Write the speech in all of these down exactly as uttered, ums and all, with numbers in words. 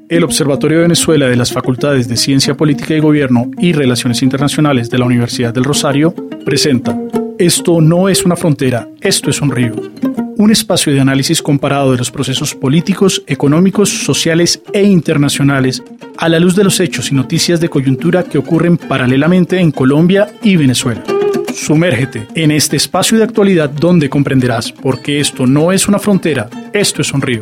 El Observatorio de Venezuela de las Facultades de Ciencia Política y Gobierno y Relaciones Internacionales de la Universidad del Rosario presenta Esto no es una frontera, esto es un río. Un espacio de análisis comparado de los procesos políticos, económicos, sociales e internacionales a la luz de los hechos y noticias de coyuntura que ocurren paralelamente en Colombia y Venezuela. Sumérgete en este espacio de actualidad donde comprenderás por qué esto no es una frontera, esto es un río.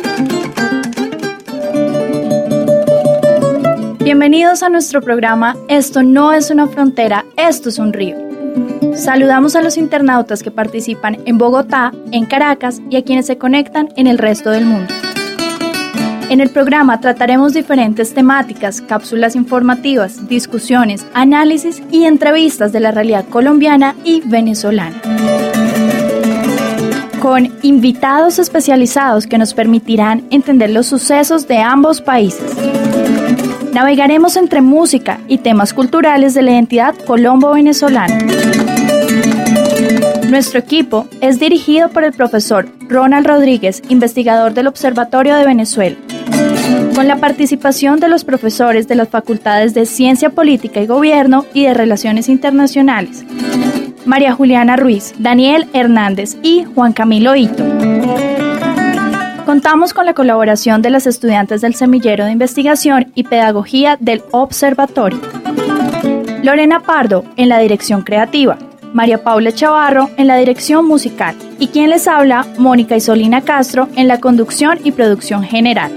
Bienvenidos a nuestro programa Esto no es una frontera, esto es un río. Saludamos a los internautas que participan en Bogotá, en Caracas y a quienes se conectan en el resto del mundo. En el programa trataremos diferentes temáticas, cápsulas informativas, discusiones, análisis y entrevistas de la realidad colombiana y venezolana. Con invitados especializados que nos permitirán entender los sucesos de ambos países. Navegaremos entre música y temas culturales de la identidad colombo-venezolana. Nuestro equipo es dirigido por el profesor Ronald Rodríguez, investigador del Observatorio de Venezuela, con la participación de los profesores de las Facultades de Ciencia Política y Gobierno y de Relaciones Internacionales, María Juliana Ruiz, Daniel Hernández y Juan Camilo Hito. Contamos con la colaboración de las estudiantes del Semillero de Investigación y Pedagogía del Observatorio. Lorena Pardo en la dirección creativa, María Paula Chavarro en la dirección musical y quien les habla, Mónica Isolina Castro en la conducción y producción general.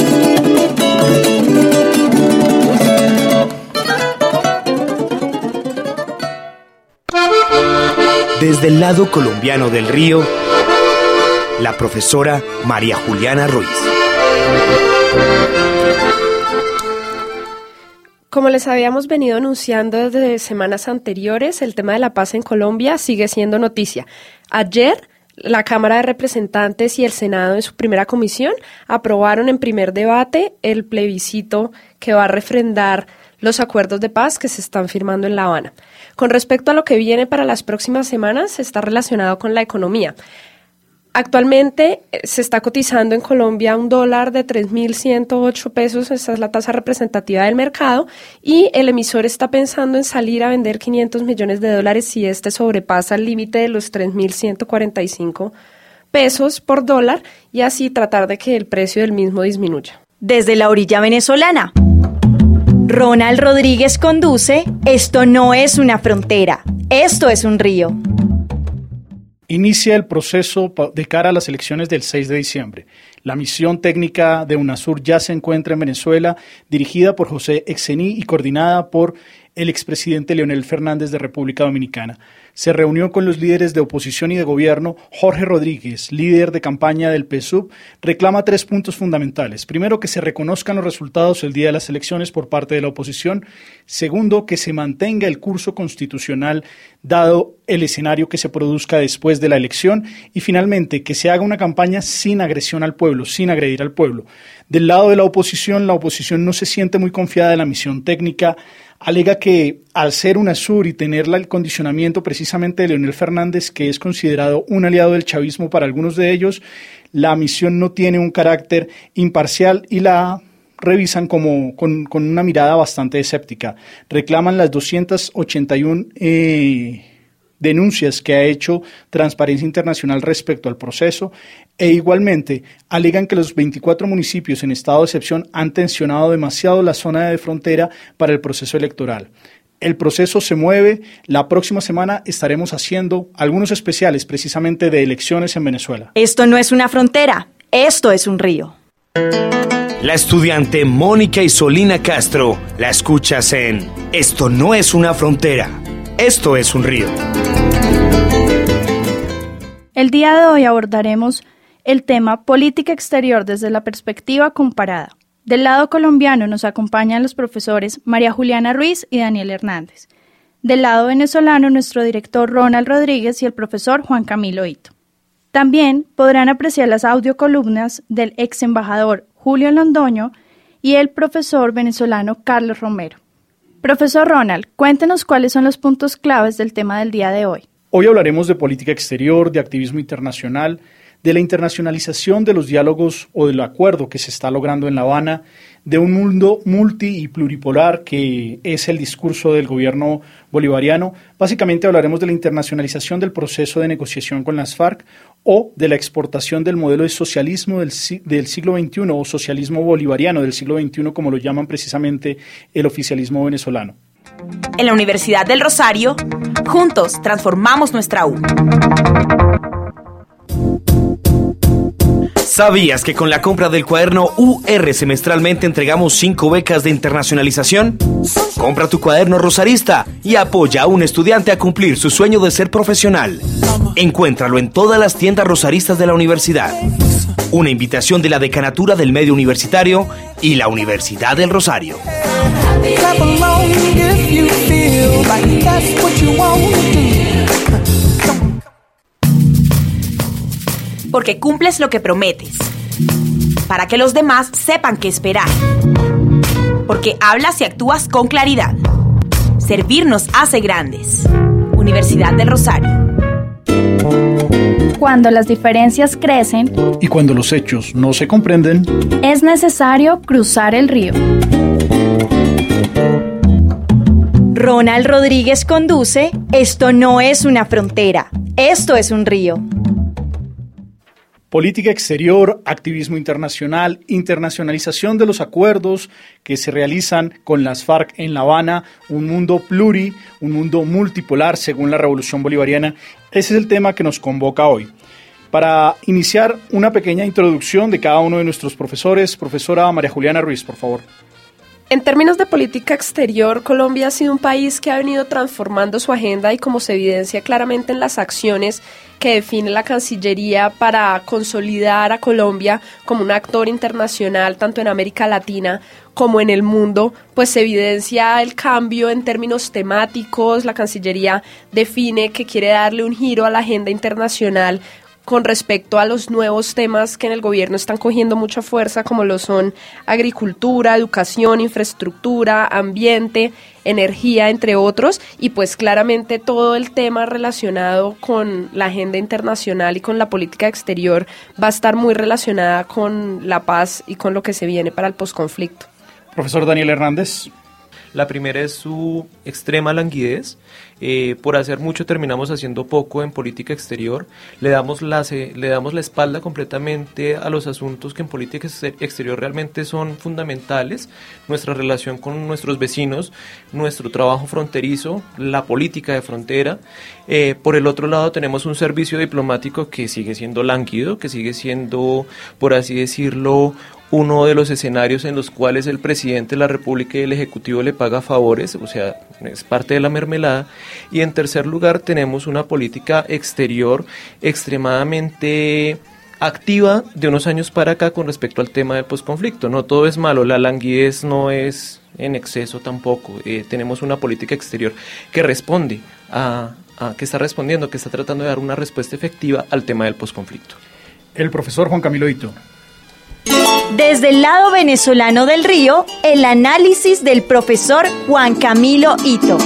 Desde el lado colombiano del río, la profesora María Juliana Ruiz. Como les habíamos venido anunciando desde semanas anteriores, el tema de la paz en Colombia sigue siendo noticia. Ayer, la Cámara de Representantes y el Senado en su primera comisión aprobaron en primer debate el plebiscito que va a refrendar los acuerdos de paz que se están firmando en La Habana. Con respecto a lo que viene para las próximas semanas, está relacionado con la economía. Actualmente se está cotizando en Colombia un dólar de tres mil ciento ocho pesos, esa es la tasa representativa del mercado, y el emisor está pensando en salir a vender quinientos millones de dólares si este sobrepasa el límite de los tres mil ciento cuarenta y cinco pesos por dólar y así tratar de que el precio del mismo disminuya. Desde la orilla venezolana, Ronald Rodríguez conduce Esto no es una frontera, esto es un río. Inicia el proceso de cara a las elecciones del seis de diciembre. La misión técnica de UNASUR ya se encuentra en Venezuela, dirigida por José Exení y coordinada por el expresidente Leonel Fernández de República Dominicana. Se reunió con los líderes de oposición y de gobierno. Jorge Rodríguez, líder de campaña del P S U V, reclama tres puntos fundamentales. Primero, que se reconozcan los resultados el día de las elecciones por parte de la oposición. Segundo, que se mantenga el curso constitucional dado el escenario que se produzca después de la elección. Y finalmente, que se haga una campaña sin agresión al pueblo, sin agredir al pueblo. Del lado de la oposición, la oposición no se siente muy confiada de la misión técnica. Alega que al ser UNASUR y tener el condicionamiento precisamente de Leonel Fernández, que es considerado un aliado del chavismo para algunos de ellos, la misión no tiene un carácter imparcial y la revisan como con, con una mirada bastante escéptica. Reclaman las doscientas ochenta y una eh, denuncias que ha hecho Transparencia Internacional respecto al proceso e igualmente alegan que los veinticuatro municipios en estado de excepción han tensionado demasiado la zona de frontera para el proceso electoral. El proceso se mueve. La próxima semana estaremos haciendo algunos especiales precisamente de elecciones en Venezuela. Esto no es una frontera, esto es un río. La estudiante Mónica Isolina Castro la escuchas en Esto no es una frontera, esto es un río. El día de hoy abordaremos el tema política exterior desde la perspectiva comparada. Del lado colombiano nos acompañan los profesores María Juliana Ruiz y Daniel Hernández. Del lado venezolano, nuestro director Ronald Rodríguez y el profesor Juan Camilo Hito. También podrán apreciar las audiocolumnas del ex embajador Julio Londoño y el profesor venezolano Carlos Romero. Profesor Ronald, cuéntenos cuáles son los puntos claves del tema del día de hoy. Hoy hablaremos de política exterior, de activismo internacional, de la internacionalización de los diálogos o del acuerdo que se está logrando en La Habana, de un mundo multi y pluripolar que es el discurso del gobierno bolivariano. Básicamente hablaremos de la internacionalización del proceso de negociación con las FARC o de la exportación del modelo de socialismo del, del siglo veintiuno o socialismo bolivariano del siglo veintiuno, como lo llaman precisamente el oficialismo venezolano. En la Universidad del Rosario, juntos transformamos nuestra U. ¿Sabías que con la compra del cuaderno U R semestralmente entregamos cinco becas de internacionalización? Compra tu cuaderno rosarista y apoya a un estudiante a cumplir su sueño de ser profesional. Encuéntralo en todas las tiendas rosaristas de la universidad. Una invitación de la Decanatura del Medio Universitario y la Universidad del Rosario. Porque cumples lo que prometes, para que los demás sepan qué esperar, porque hablas y actúas con claridad. Servir nos hace grandes. Universidad del Rosario. Cuando las diferencias crecen y cuando los hechos no se comprenden, es necesario cruzar el río. Ronald Rodríguez conduce Esto no es una frontera, esto es un río. Política exterior, activismo internacional, internacionalización de los acuerdos que se realizan con las FARC en La Habana, un mundo pluri, un mundo multipolar según la Revolución Bolivariana. Ese es el tema que nos convoca hoy. Para iniciar, una pequeña introducción de cada uno de nuestros profesores. Profesora María Juliana Ruiz, por favor. En términos de política exterior, Colombia ha sido un país que ha venido transformando su agenda y como se evidencia claramente en las acciones que define la Cancillería para consolidar a Colombia como un actor internacional tanto en América Latina como en el mundo, pues se evidencia el cambio en términos temáticos. La Cancillería define que quiere darle un giro a la agenda internacional con respecto a los nuevos temas que en el gobierno están cogiendo mucha fuerza, como lo son agricultura, educación, infraestructura, ambiente, energía, entre otros, y pues claramente todo el tema relacionado con la agenda internacional y con la política exterior va a estar muy relacionada con la paz y con lo que se viene para el posconflicto. Profesor Daniel Hernández. La primera es su extrema languidez. Eh, por hacer mucho terminamos haciendo poco en política exterior. Le damos, la, le damos la espalda completamente a los asuntos que en política exterior realmente son fundamentales. Nuestra relación con nuestros vecinos, nuestro trabajo fronterizo, la política de frontera. Eh, por el otro lado tenemos un servicio diplomático que sigue siendo lánguido, que sigue siendo, por así decirlo, uno de los escenarios en los cuales el presidente de la República y el Ejecutivo le paga favores, o sea, es parte de la mermelada. Y en tercer lugar tenemos una política exterior extremadamente activa de unos años para acá con respecto al tema del posconflicto. No todo es malo, la languidez no es en exceso tampoco. Eh, tenemos una política exterior que responde a, a, que está respondiendo, que está tratando de dar una respuesta efectiva al tema del posconflicto. El profesor Juan Camilo Ito. Desde el lado venezolano del río, el análisis del profesor Juan Camilo Ito.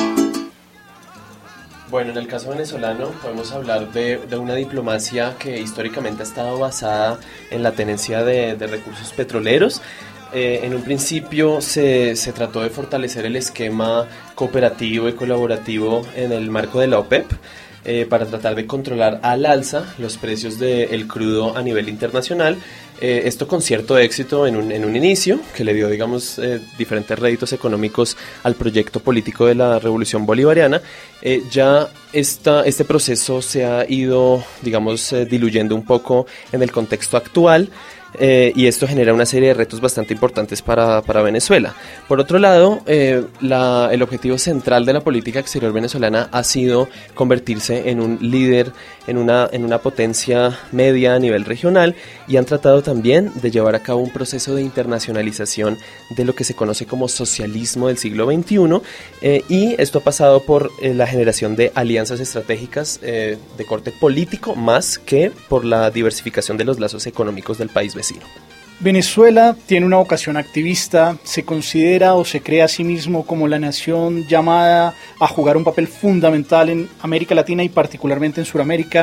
Bueno, en el caso venezolano podemos hablar de, de una diplomacia que históricamente ha estado basada en la tenencia de, de recursos petroleros. Eh, en un principio se, se trató de fortalecer el esquema cooperativo y colaborativo en el marco de la OPEP, eh, para tratar de controlar al alza los precios del crudo a nivel internacional. Eh, esto con cierto éxito en un, en un inicio, que le dio, digamos, eh, diferentes réditos económicos al proyecto político de la Revolución Bolivariana. Eh, ya esta, este proceso se ha ido, digamos, eh, diluyendo un poco en el contexto actual. Eh, y esto genera una serie de retos bastante importantes para, para Venezuela. Por otro lado, eh, la, el objetivo central de la política exterior venezolana ha sido convertirse en un líder, en una, en una potencia media a nivel regional, y han tratado también de llevar a cabo un proceso de internacionalización de lo que se conoce como socialismo del siglo veintiuno, eh, y esto ha pasado por eh, la generación de alianzas estratégicas eh, de corte político, más que por la diversificación de los lazos económicos del país vecino. Venezuela tiene una vocación activista, se considera o se cree a sí mismo como la nación llamada a jugar un papel fundamental en América Latina y particularmente en Sudamérica,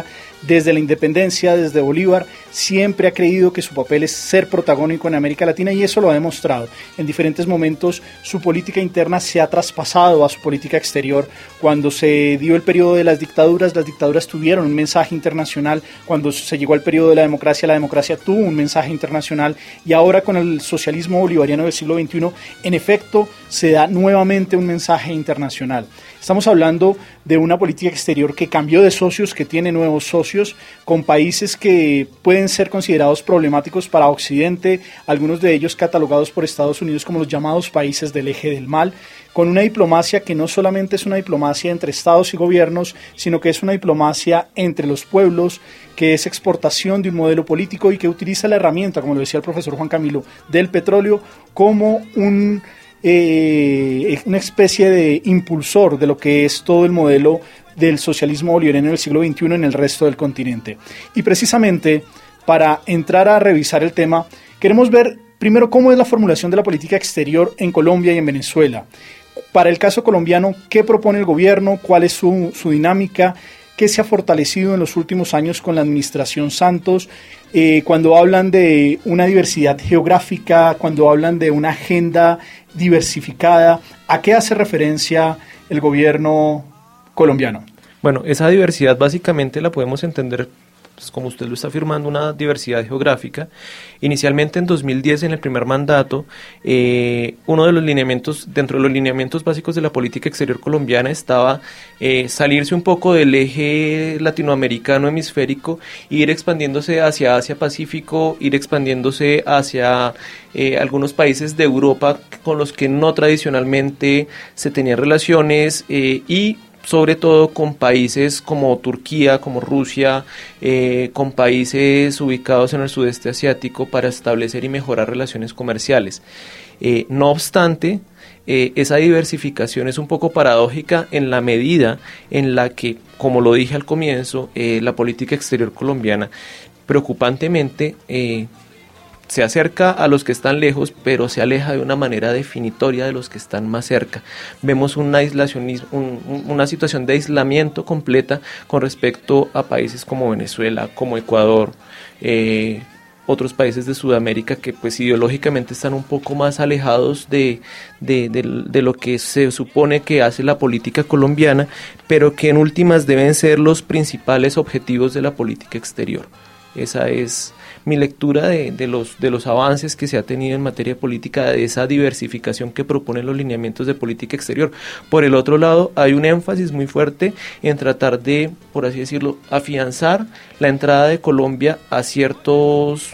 desde la independencia, desde Bolívar, siempre ha creído que su papel es ser protagónico en América Latina y eso lo ha demostrado. En diferentes momentos su política interna se ha traspasado a su política exterior. Cuando se dio el periodo de las dictaduras, las dictaduras tuvieron un mensaje internacional. Cuando se llegó al periodo de la democracia, la democracia tuvo un mensaje internacional. Y ahora con el socialismo bolivariano del siglo veintiuno, en efecto, se da nuevamente un mensaje internacional. Estamos hablando de una política exterior que cambió de socios, que tiene nuevos socios, con países que pueden ser considerados problemáticos para Occidente, algunos de ellos catalogados por Estados Unidos como los llamados países del eje del mal, con una diplomacia que no solamente es una diplomacia entre estados y gobiernos, sino que es una diplomacia entre los pueblos, que es exportación de un modelo político y que utiliza la herramienta, como lo decía el profesor Juan Camilo, del petróleo como un... Eh, una especie de impulsor de lo que es todo el modelo del socialismo bolivariano del siglo veintiuno en el resto del continente. Y precisamente para entrar a revisar el tema, queremos ver primero cómo es la formulación de la política exterior en Colombia y en Venezuela. Para el caso colombiano, ¿qué propone el gobierno? ¿Cuál es su, su dinámica? ¿Qué se ha fortalecido en los últimos años con la administración Santos? Eh, cuando hablan de una diversidad geográfica, cuando hablan de una agenda diversificada, ¿a qué hace referencia el gobierno colombiano? Bueno, esa diversidad básicamente la podemos entender, pues, como usted lo está afirmando, una diversidad geográfica. Inicialmente en dos mil diez, en el primer mandato, eh, uno de los lineamientos, dentro de los lineamientos básicos de la política exterior colombiana estaba eh, salirse un poco del eje latinoamericano hemisférico e ir expandiéndose hacia Asia-Pacífico, ir expandiéndose hacia eh, algunos países de Europa con los que no tradicionalmente se tenían relaciones eh, y sobre todo con países como Turquía, como Rusia, eh, con países ubicados en el sudeste asiático para establecer y mejorar relaciones comerciales. Eh, no obstante, eh, esa diversificación es un poco paradójica en la medida en la que, como lo dije al comienzo, eh, la política exterior colombiana preocupantemente eh, se acerca a los que están lejos, pero se aleja de una manera definitoria de los que están más cerca. Vemos una, aislacionismo, un, una situación de aislamiento completa con respecto a países como Venezuela, como Ecuador, eh, otros países de Sudamérica que pues ideológicamente están un poco más alejados de, de, de, de lo que se supone que hace la política colombiana, pero que en últimas deben ser los principales objetivos de la política exterior. Esa es mi lectura de, de, los, de los avances que se ha tenido en materia política, de esa diversificación que proponen los lineamientos de política exterior. Por el otro lado, hay un énfasis muy fuerte en tratar de, por así decirlo, afianzar la entrada de Colombia a ciertos,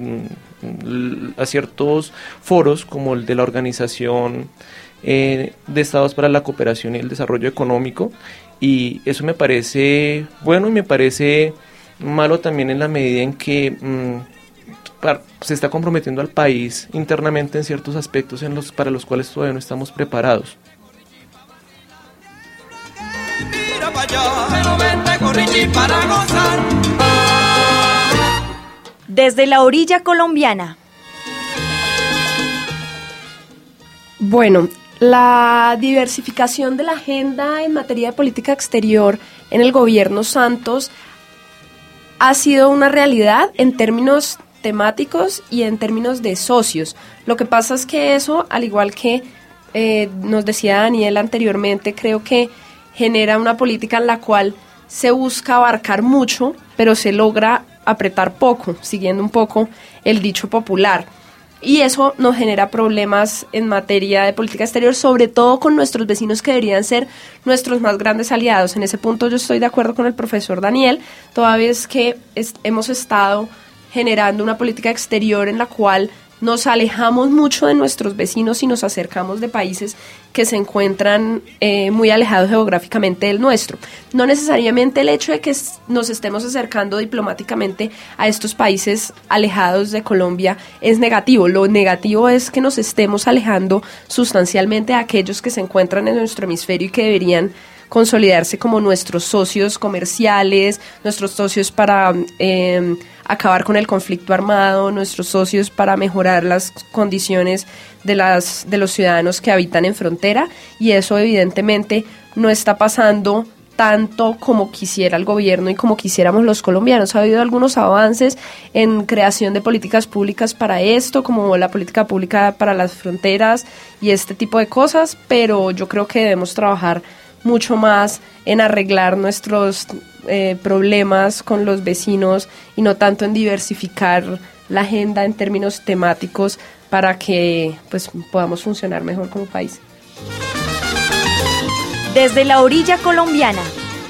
a ciertos foros como el de la Organización eh, de Estados para la Cooperación y el Desarrollo Económico, y eso me parece bueno y me parece malo también en la medida en que mmm, para, se está comprometiendo al país internamente en ciertos aspectos en los, para los cuales todavía no estamos preparados. Desde la orilla colombiana. Bueno, la diversificación de la agenda en materia de política exterior en el gobierno Santos ha sido una realidad en términos temáticos y en términos de socios. Lo que pasa es que eso, al igual que eh, nos decía Daniel anteriormente, creo que genera una política en la cual se busca abarcar mucho, pero se logra apretar poco, siguiendo un poco el dicho popular. Y eso nos genera problemas en materia de política exterior, sobre todo con nuestros vecinos que deberían ser nuestros más grandes aliados. En ese punto yo estoy de acuerdo con el profesor Daniel, toda vez que es, hemos estado generando una política exterior en la cual nos alejamos mucho de nuestros vecinos y nos acercamos de países que se encuentran eh, muy alejados geográficamente del nuestro. No necesariamente el hecho de que nos estemos acercando diplomáticamente a estos países alejados de Colombia es negativo. Lo negativo es que nos estemos alejando sustancialmente a aquellos que se encuentran en nuestro hemisferio y que deberían consolidarse como nuestros socios comerciales, nuestros socios para eh, acabar con el conflicto armado, nuestros socios para mejorar las condiciones de, las, de los ciudadanos que habitan en frontera, y eso evidentemente no está pasando tanto como quisiera el gobierno y como quisiéramos los colombianos. Ha habido algunos avances en creación de políticas públicas para esto, como la política pública para las fronteras y este tipo de cosas, pero yo creo que debemos trabajar mucho más en arreglar nuestros eh, problemas con los vecinos y no tanto en diversificar la agenda en términos temáticos para que pues, podamos funcionar mejor como país. Desde la orilla colombiana.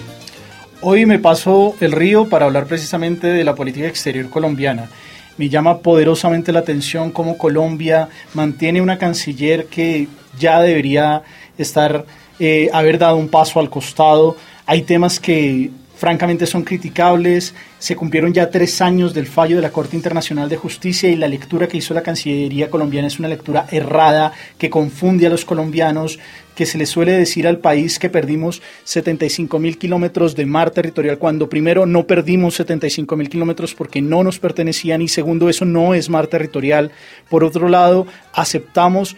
Hoy me paso el río para hablar precisamente de la política exterior colombiana. Me llama poderosamente la atención cómo Colombia mantiene una canciller que ya debería estar, eh, haber dado un paso al costado. Hay temas que francamente son criticables. Se cumplieron ya tres años del fallo de la Corte Internacional de Justicia y la lectura que hizo la Cancillería colombiana es una lectura errada que confunde a los colombianos, que se le suele decir al país que perdimos setenta y cinco mil kilómetros de mar territorial, cuando primero no perdimos setenta y cinco mil kilómetros porque no nos pertenecían y segundo, eso no es mar territorial. Por otro lado, aceptamos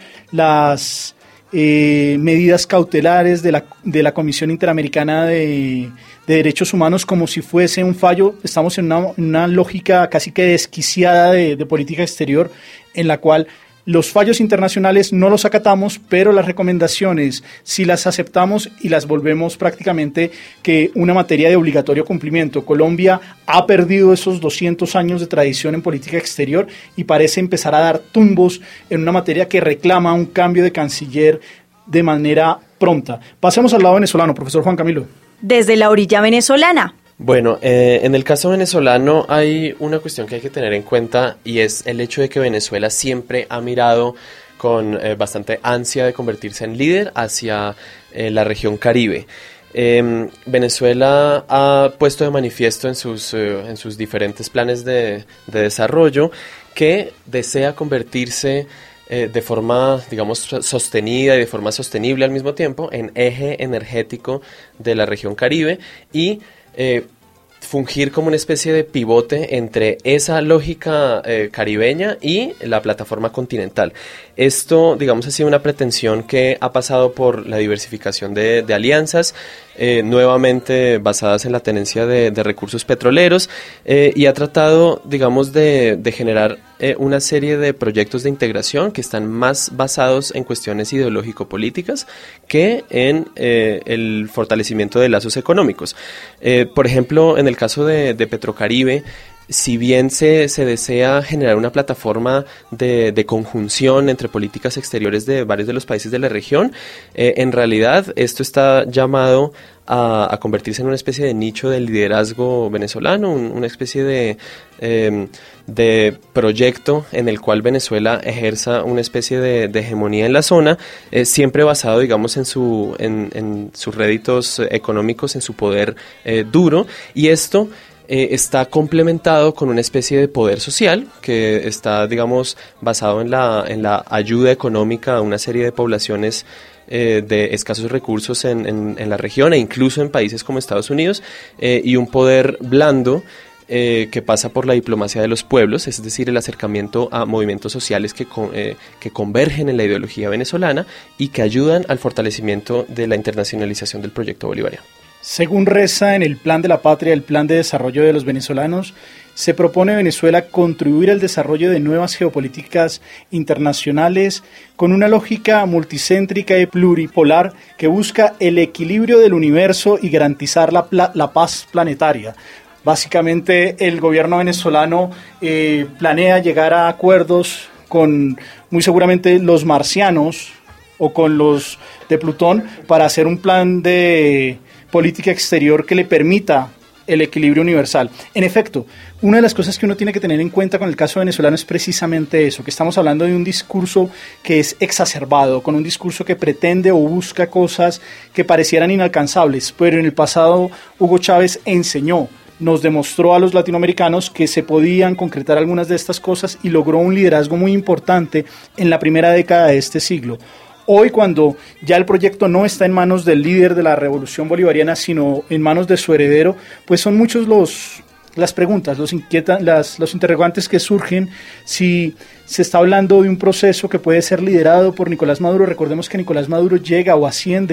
las eh, medidas cautelares de la, de la Comisión Interamericana de, de Derechos Humanos como si fuese un fallo. Estamos en una, una lógica casi que desquiciada de, de política exterior en la cual los fallos internacionales no los acatamos, pero las recomendaciones sí las aceptamos y las volvemos prácticamente que una materia de obligatorio cumplimiento. Colombia ha perdido esos doscientos años de tradición en política exterior y parece empezar a dar tumbos en una materia que reclama un cambio de canciller de manera pronta. Pasemos al lado venezolano, profesor Juan Camilo. Desde la orilla venezolana. Bueno, eh, en el caso venezolano hay una cuestión que hay que tener en cuenta y es el hecho de que Venezuela siempre ha mirado con eh, bastante ansia de convertirse en líder hacia eh, la región Caribe. Eh, Venezuela ha puesto de manifiesto en sus, eh, en sus diferentes planes de, de desarrollo que desea convertirse eh, de forma, digamos, sostenida y de forma sostenible al mismo tiempo en eje energético de la región Caribe y Eh, fungir como una especie de pivote entre esa lógica eh, caribeña y la plataforma continental. Esto, digamos, ha sido una pretensión que ha pasado por la diversificación de, de alianzas, eh, nuevamente basadas en la tenencia de, de recursos petroleros, eh, y ha tratado, digamos, de, de generar eh, una serie de proyectos de integración que están más basados en cuestiones ideológico-políticas que en eh, el fortalecimiento de lazos económicos. Eh, por ejemplo, en el caso de, de Petrocaribe, si bien se, se desea generar una plataforma de, de conjunción entre políticas exteriores de varios de los países de la región, eh, en realidad esto está llamado a, a convertirse en una especie de nicho de liderazgo venezolano, un, una especie de, eh, de proyecto en el cual Venezuela ejerza una especie de, de hegemonía en la zona, eh, siempre basado, digamos, en, su, en, en sus réditos económicos, en su poder eh, duro, y esto Eh, está complementado con una especie de poder social que está, digamos, basado en la, en la ayuda económica a una serie de poblaciones eh, de escasos recursos en, en, en la región e incluso en países como Estados Unidos, eh, y un poder blando eh, que pasa por la diplomacia de los pueblos, es decir, el acercamiento a movimientos sociales que, eh, que convergen en la ideología venezolana y que ayudan al fortalecimiento de la internacionalización del proyecto bolivariano. Según reza en el Plan de la Patria, el Plan de Desarrollo de los Venezolanos, se propone a Venezuela contribuir al desarrollo de nuevas geopolíticas internacionales con una lógica multicéntrica y pluripolar que busca el equilibrio del universo y garantizar la, la paz planetaria. Básicamente, el gobierno venezolano eh, planea llegar a acuerdos con muy seguramente los marcianos o con los de Plutón para hacer un plan de política exterior que le permita el equilibrio universal. En efecto, una de las cosas que uno tiene que tener en cuenta con el caso venezolano es precisamente eso, que estamos hablando de un discurso que es exacerbado, con un discurso que pretende o busca cosas que parecieran inalcanzables, pero en el pasado Hugo Chávez enseñó, nos demostró a los latinoamericanos que se podían concretar algunas de estas cosas y logró un liderazgo muy importante en la primera década de este siglo. Hoy, cuando ya el proyecto no está en manos del líder de la revolución bolivariana, sino en manos de su heredero, pues son muchos los las preguntas, los inquietan, las, los interrogantes que surgen si se está hablando de un proceso que puede ser liderado por Nicolás Maduro. Recordemos que Nicolás Maduro llega o asciende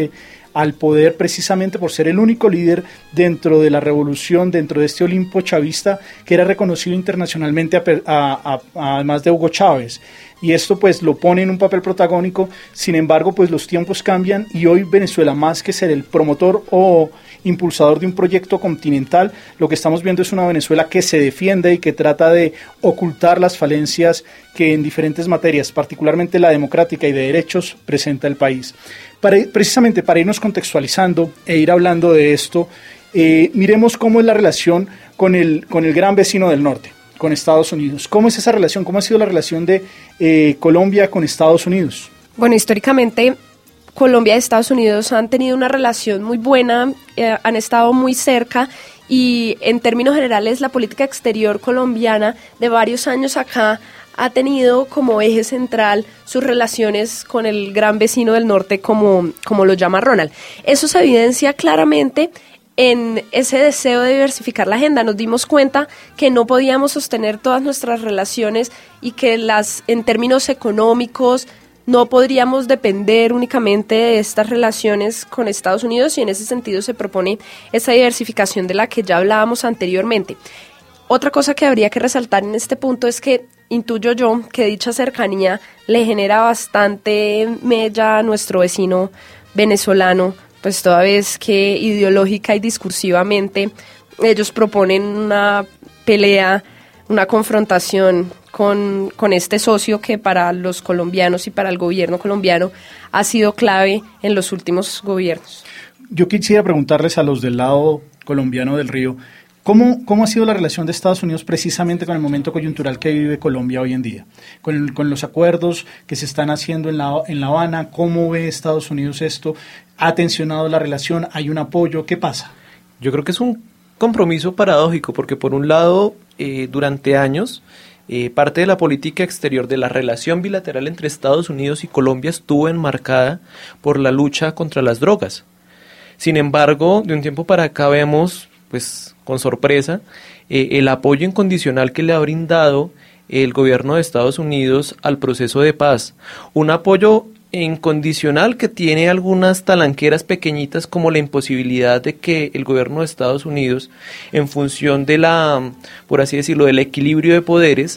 al poder precisamente por ser el único líder dentro de la revolución, dentro de este Olimpo chavista que era reconocido internacionalmente a, a, a, además de Hugo Chávez. Y esto pues lo pone en un papel protagónico. Sin embargo, pues los tiempos cambian y hoy Venezuela, más que ser el promotor o impulsador de un proyecto continental, lo que estamos viendo es una Venezuela que se defiende y que trata de ocultar las falencias que en diferentes materias, particularmente la democrática y de derechos, presenta el país. Para, precisamente para irnos contextualizando e ir hablando de esto, eh, miremos cómo es la relación con el, con el gran vecino del norte, con Estados Unidos. ¿Cómo es esa relación? ¿Cómo ha sido la relación de eh, Colombia con Estados Unidos? Bueno, históricamente Colombia y Estados Unidos han tenido una relación muy buena, eh, han estado muy cerca y en términos generales la política exterior colombiana de varios años acá ha tenido como eje central sus relaciones con el gran vecino del norte, como, como lo llama Ronald. Eso se evidencia claramente en ese deseo de diversificar la agenda. Nos dimos cuenta que no podíamos sostener todas nuestras relaciones y que las, en términos económicos, no podríamos depender únicamente de estas relaciones con Estados Unidos, y en ese sentido se propone esa diversificación de la que ya hablábamos anteriormente. Otra cosa que habría que resaltar en este punto es que intuyo yo que dicha cercanía le genera bastante mella a nuestro vecino venezolano, pues toda vez que ideológica y discursivamente ellos proponen una pelea, una confrontación con, con este socio que para los colombianos y para el gobierno colombiano ha sido clave en los últimos gobiernos. Yo quisiera preguntarles a los del lado colombiano del río, ¿cómo, cómo ha sido la relación de Estados Unidos precisamente con el momento coyuntural que vive Colombia hoy en día? Con, con los acuerdos que se están haciendo en La, en La Habana, ¿cómo ve Estados Unidos esto? ¿Ha tensionado la relación? ¿Hay un apoyo? ¿Qué pasa? Yo creo que es un compromiso paradójico, porque por un lado, eh, durante años, eh, parte de la política exterior de la relación bilateral entre Estados Unidos y Colombia estuvo enmarcada por la lucha contra las drogas. Sin embargo, de un tiempo para acá vemos, pues con sorpresa, eh, el apoyo incondicional que le ha brindado el gobierno de Estados Unidos al proceso de paz. Un apoyo incondicional que tiene algunas talanqueras pequeñitas, como la imposibilidad de que el gobierno de Estados Unidos, en función de la, por así decirlo, del equilibrio de poderes,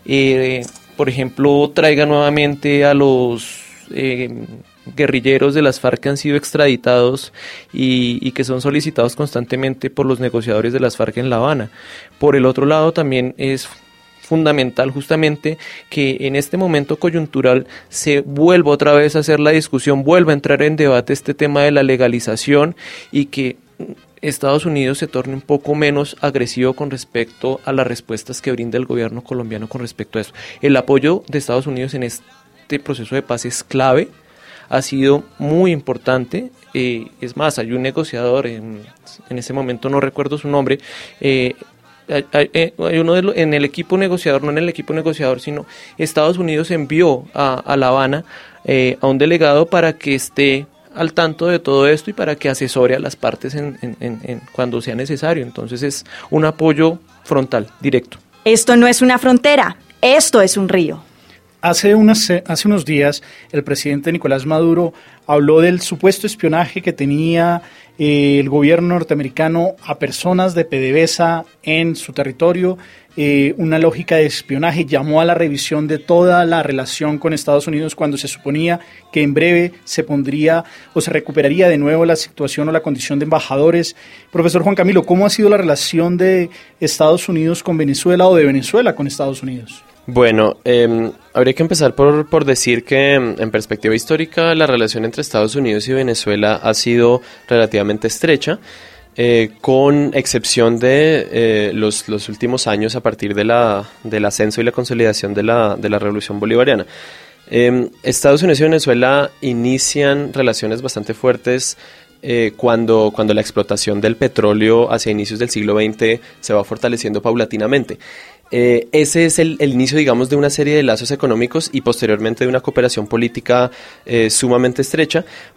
eh, por ejemplo, traiga nuevamente a los eh, guerrilleros de las FARC que han sido extraditados y, y que son solicitados constantemente por los negociadores de las FARC en La Habana. Por el otro lado, también es fundamental justamente que en este momento coyuntural se vuelva otra vez a hacer la discusión, vuelva a entrar en debate este tema de la legalización, y que Estados Unidos se torne un poco menos agresivo con respecto a las respuestas que brinda el gobierno colombiano con respecto a eso. El apoyo de Estados Unidos en este proceso de paz es clave, ha sido muy importante. Eh, es más, hay un negociador, en, en ese momento no recuerdo su nombre, eh, Hay, hay, hay uno de lo, en el equipo negociador, no en el equipo negociador, sino Estados Unidos envió a, a La Habana eh, a un delegado para que esté al tanto de todo esto y para que asesore a las partes en, en, en, en cuando sea necesario. Entonces es un apoyo frontal, directo. Esto no es una frontera, esto es un río. Hace, unas, hace unos días el presidente Nicolás Maduro habló del supuesto espionaje que tenía eh, el gobierno norteamericano a personas de PDVSA en su territorio, eh, una lógica de espionaje. Llamó a la revisión de toda la relación con Estados Unidos cuando se suponía que en breve se pondría o se recuperaría de nuevo la situación o la condición de embajadores. Profesor Juan Camilo, ¿cómo ha sido la relación de Estados Unidos con Venezuela o de Venezuela con Estados Unidos? Bueno, eh, habría que empezar por, por decir que en perspectiva histórica la relación entre Estados Unidos y Venezuela ha sido relativamente estrecha, eh, con excepción de eh, los, los últimos años a partir de la, del ascenso y la consolidación de la, de la Revolución Bolivariana. Eh, Estados Unidos y Venezuela inician relaciones bastante fuertes Eh, cuando, cuando la explotación del petróleo hacia inicios del siglo veinte se va fortaleciendo paulatinamente. Eh, ese es el, el inicio, digamos, de una serie de lazos económicos y posteriormente de una cooperación política eh, sumamente estrecha,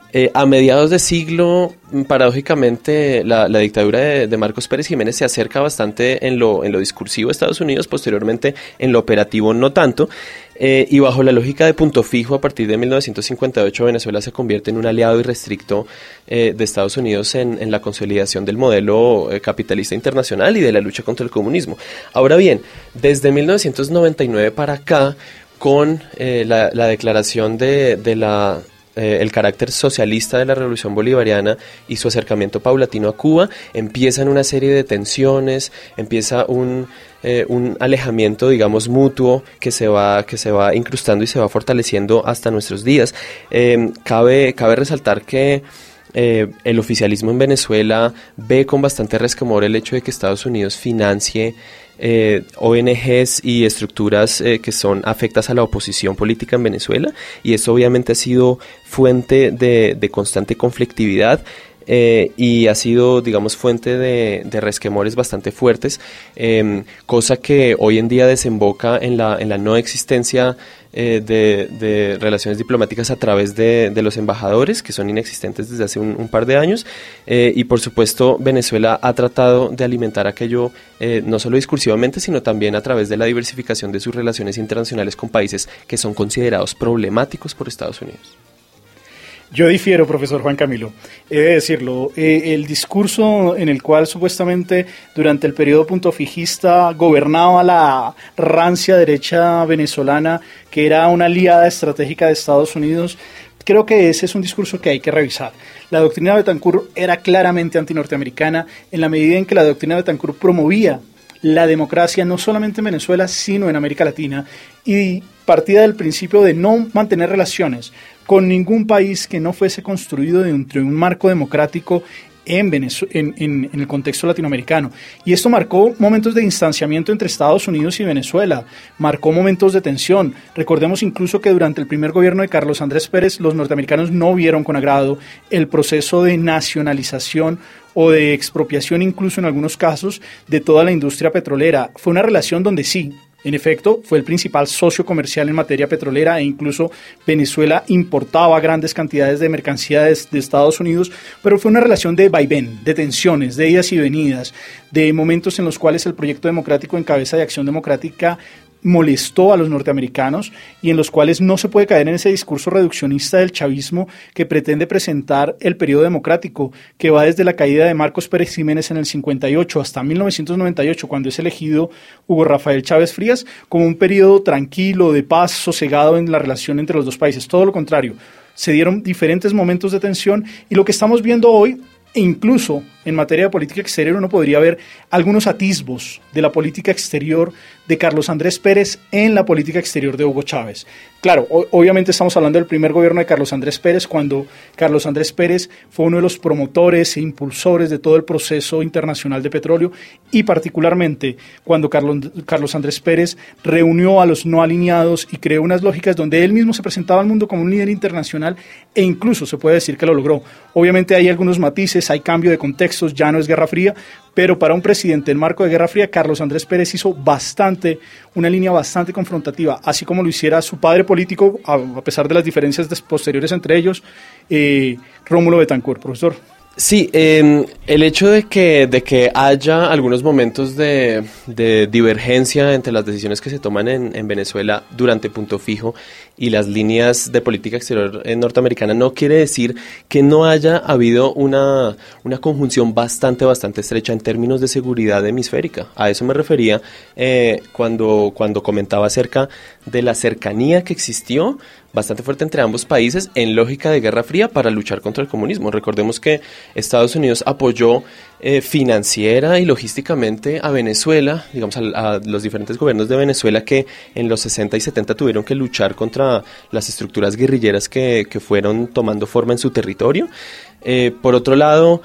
Eh, a mediados de siglo, paradójicamente, la, la dictadura de, de Marcos Pérez Jiménez se acerca bastante en lo, en lo discursivo a Estados Unidos, posteriormente en lo operativo no tanto, eh, y bajo la lógica de punto fijo, a partir de mil novecientos cincuenta y ocho, Venezuela se convierte en un aliado irrestricto eh, de Estados Unidos en, en la consolidación del modelo eh, capitalista internacional y de la lucha contra el comunismo. Ahora bien, desde mil novecientos noventa y nueve para acá, con eh, la, la declaración de, de la... Eh, el carácter socialista de la Revolución Bolivariana y su acercamiento paulatino a Cuba, empiezan una serie de tensiones, empieza un, eh, un alejamiento, digamos, mutuo que se va, que se va incrustando y se va fortaleciendo hasta nuestros días. Eh, cabe, cabe resaltar que Eh, el oficialismo en Venezuela ve con bastante resquemor el hecho de que Estados Unidos financie eh, O N Ges y estructuras eh, que son afectas a la oposición política en Venezuela, y eso obviamente ha sido fuente de, de constante conflictividad. Eh, y ha sido, digamos, fuente de, de resquemores bastante fuertes, eh, cosa que hoy en día desemboca en la, en la no existencia eh, de, de relaciones diplomáticas a través de, de los embajadores, que son inexistentes desde hace un, un par de años, eh, y por supuesto Venezuela ha tratado de alimentar aquello eh, no solo discursivamente, sino también a través de la diversificación de sus relaciones internacionales con países que son considerados problemáticos por Estados Unidos. Yo difiero, profesor Juan Camilo, he de decirlo, eh, el discurso en el cual supuestamente durante el periodo puntofijista gobernaba la rancia derecha venezolana, que era una aliada estratégica de Estados Unidos, creo que ese es un discurso que hay que revisar. La doctrina de Betancourt era claramente antinorteamericana en la medida en que la doctrina de Betancourt promovía la democracia no solamente en Venezuela, sino en América Latina, y partía del principio de no mantener relaciones con ningún país que no fuese construido dentro de un marco democrático en, Venezue- en, en, en el contexto latinoamericano. Y esto marcó momentos de distanciamiento entre Estados Unidos y Venezuela, marcó momentos de tensión. Recordemos incluso que durante el primer gobierno de Carlos Andrés Pérez, los norteamericanos no vieron con agrado el proceso de nacionalización o de expropiación, incluso en algunos casos, de toda la industria petrolera. Fue una relación donde sí, en efecto, fue el principal socio comercial en materia petrolera, e incluso Venezuela importaba grandes cantidades de mercancías de Estados Unidos, pero fue una relación de vaivén, de tensiones, de idas y venidas, de momentos en los cuales el proyecto democrático en cabeza de Acción Democrática molestó a los norteamericanos y en los cuales no se puede caer en ese discurso reduccionista del chavismo que pretende presentar el periodo democrático, que va desde la caída de Marcos Pérez Jiménez en el cincuenta y ocho hasta mil novecientos noventa y ocho, cuando es elegido Hugo Rafael Chávez Frías, como un periodo tranquilo, de paz, sosegado en la relación entre los dos países. Todo lo contrario, se dieron diferentes momentos de tensión, y lo que estamos viendo hoy, e incluso en materia de política exterior, uno podría ver algunos atisbos de la política exterior de Carlos Andrés Pérez en la política exterior de Hugo Chávez. Claro, o- obviamente estamos hablando del primer gobierno de Carlos Andrés Pérez, cuando Carlos Andrés Pérez fue uno de los promotores e impulsores de todo el proceso internacional de petróleo, y particularmente cuando Carlos, Carlos Andrés Pérez reunió a los no alineados y creó unas lógicas donde él mismo se presentaba al mundo como un líder internacional, e incluso se puede decir que lo logró. Obviamente hay algunos matices, hay cambio de contextos, ya no es Guerra Fría, pero para un presidente en marco de Guerra Fría, Carlos Andrés Pérez hizo bastante, una línea bastante confrontativa, así como lo hiciera su padre político, a, a pesar de las diferencias posteriores entre ellos, eh, Rómulo Betancourt. Profesor. Sí, eh, el hecho de que, de que haya algunos momentos de, de divergencia entre las decisiones que se toman en, en Venezuela durante punto fijo y las líneas de política exterior norteamericana no quiere decir que no haya habido una, una conjunción bastante, bastante estrecha en términos de seguridad hemisférica. A eso me refería eh, cuando, cuando comentaba acerca de la cercanía que existió bastante fuerte entre ambos países en lógica de Guerra Fría para luchar contra el comunismo. Recordemos que Estados Unidos apoyó eh, financiera y logísticamente a Venezuela, digamos a, a los diferentes gobiernos de Venezuela que en los sesenta y setenta tuvieron que luchar contra las estructuras guerrilleras que, que fueron tomando forma en su territorio. Eh, por otro lado,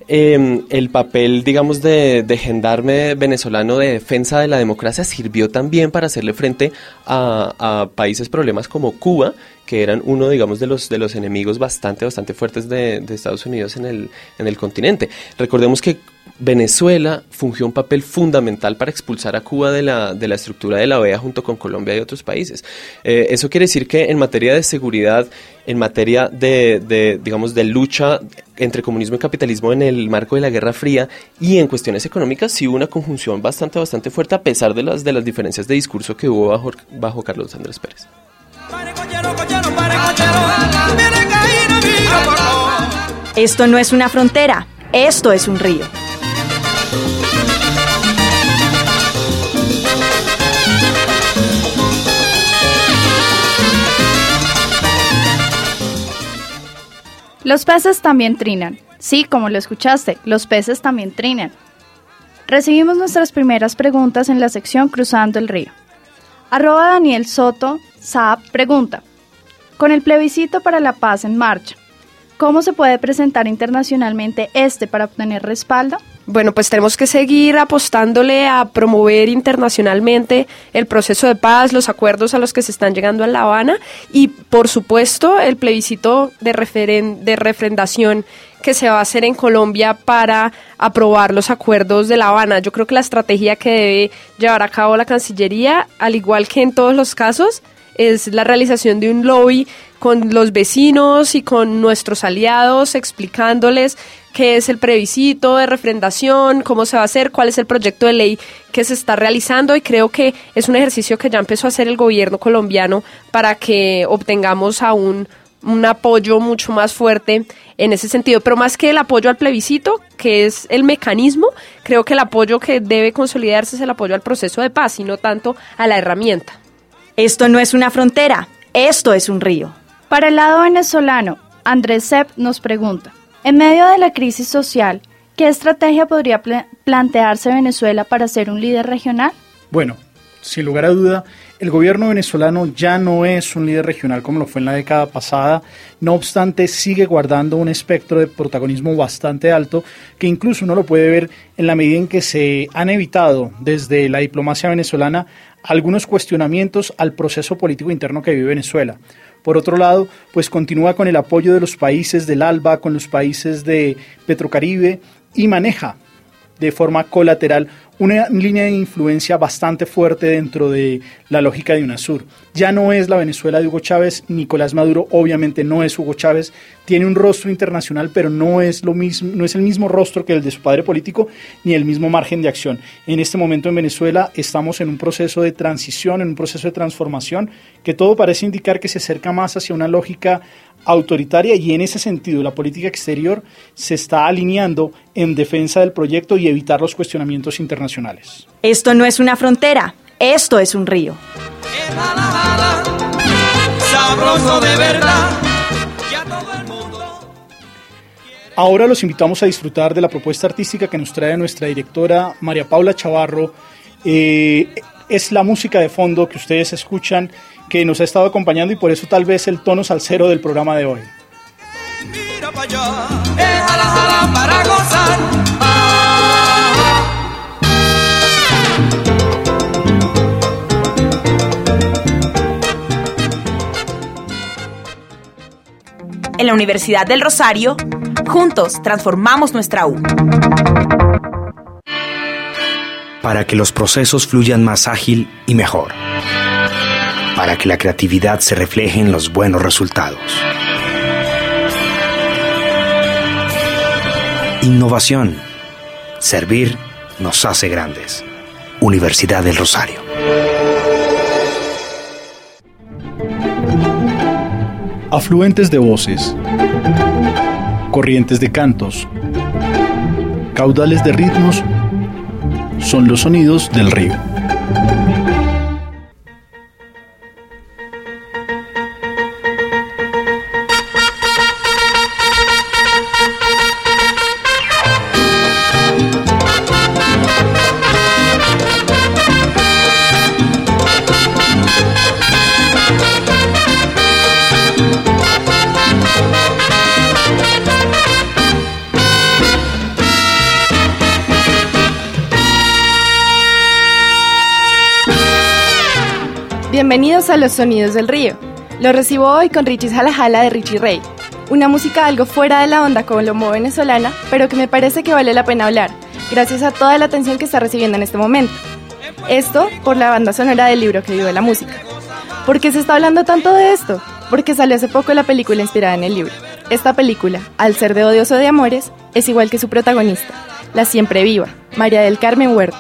Eh, el papel, digamos, de, de gendarme venezolano de defensa de la democracia sirvió también para hacerle frente a, a países problemas como Cuba, que eran uno, digamos, de los de los enemigos bastante, bastante fuertes de, de Estados Unidos en el, en el continente. Recordemos que Venezuela fungió un papel fundamental para expulsar a Cuba de la, de la estructura de la O E A junto con Colombia y otros países. Eh, eso quiere decir que en materia de seguridad, en materia de, de, digamos, de lucha entre comunismo y capitalismo en el marco de la Guerra Fría y en cuestiones económicas, sí hubo una conjunción bastante, bastante fuerte a pesar de las, de las diferencias de discurso que hubo bajo, bajo Carlos Andrés Pérez. Esto no es una frontera, esto es un río. Los peces también trinan. Sí, como lo escuchaste, los peces también trinan. Recibimos nuestras primeras preguntas en la sección Cruzando el Río. Arroba Daniel Soto Saab pregunta: con el plebiscito para la paz en marcha, ¿cómo se puede presentar internacionalmente este para obtener respaldo? Bueno, pues tenemos que seguir apostándole a promover internacionalmente el proceso de paz, los acuerdos a los que se están llegando en La Habana y, por supuesto, el plebiscito de, referen- de refrendación que se va a hacer en Colombia para aprobar los acuerdos de La Habana. Yo creo que la estrategia que debe llevar a cabo la Cancillería, al igual que en todos los casos, es la realización de un lobby con los vecinos y con nuestros aliados, explicándoles qué es el plebiscito de refrendación, cómo se va a hacer, cuál es el proyecto de ley que se está realizando, y creo que es un ejercicio que ya empezó a hacer el gobierno colombiano para que obtengamos aún un apoyo mucho más fuerte en ese sentido. Pero más que el apoyo al plebiscito, que es el mecanismo, creo que el apoyo que debe consolidarse es el apoyo al proceso de paz y no tanto a la herramienta. Esto no es una frontera, esto es un río. Para el lado venezolano, Andrés Sepp nos pregunta: en medio de la crisis social, ¿qué estrategia podría pl- plantearse Venezuela para ser un líder regional? Bueno, sin lugar a duda, el gobierno venezolano ya no es un líder regional como lo fue en la década pasada. No obstante, sigue guardando un espectro de protagonismo bastante alto, que incluso uno lo puede ver en la medida en que se han evitado desde la diplomacia venezolana algunos cuestionamientos al proceso político interno que vive Venezuela. Por otro lado, pues continúa con el apoyo de los países del ALBA, con los países de Petrocaribe, y maneja de forma colateral una línea de influencia bastante fuerte dentro de la lógica de UNASUR. Ya no es la Venezuela de Hugo Chávez. Nicolás Maduro obviamente no es Hugo Chávez, tiene un rostro internacional, pero no es lo mismo, no es el mismo rostro que el de su padre político, ni el mismo margen de acción. En este momento en Venezuela estamos en un proceso de transición, en un proceso de transformación, que todo parece indicar que se acerca más hacia una lógica autoritaria, y en ese sentido la política exterior se está alineando en defensa del proyecto y evitar los cuestionamientos internacionales. Esto no es una frontera, esto es un río. Sabroso de verdad. Ya todo el mundo. Ahora los invitamos a disfrutar de la propuesta artística que nos trae nuestra directora María Paula Chavarro. Eh, es la música de fondo que ustedes escuchan, que nos ha estado acompañando, y por eso tal vez el tono salsero del programa de hoy. Mira para allá, es jala, jala para gozar. Ah. En la Universidad del Rosario, juntos transformamos nuestra U. Para que los procesos fluyan más ágil y mejor. Para que la creatividad se refleje en los buenos resultados. Innovación. Servir nos hace grandes. Universidad del Rosario. Afluentes de voces, corrientes de cantos, caudales de ritmos, son los sonidos del río. Bienvenidos a Los Sonidos del Río. Lo recibo hoy con Richie's Jala Jala de Richie Ray. Una música algo fuera de la onda colombo-venezolana, pero que me parece que vale la pena hablar, gracias a toda la atención que está recibiendo en este momento. Esto por la banda sonora del libro que vive la música. ¿Por qué se está hablando tanto de esto? Porque salió hace poco la película inspirada en el libro. Esta película, al ser de odios o de amores, es igual que su protagonista, la siempre viva, María del Carmen Huerta.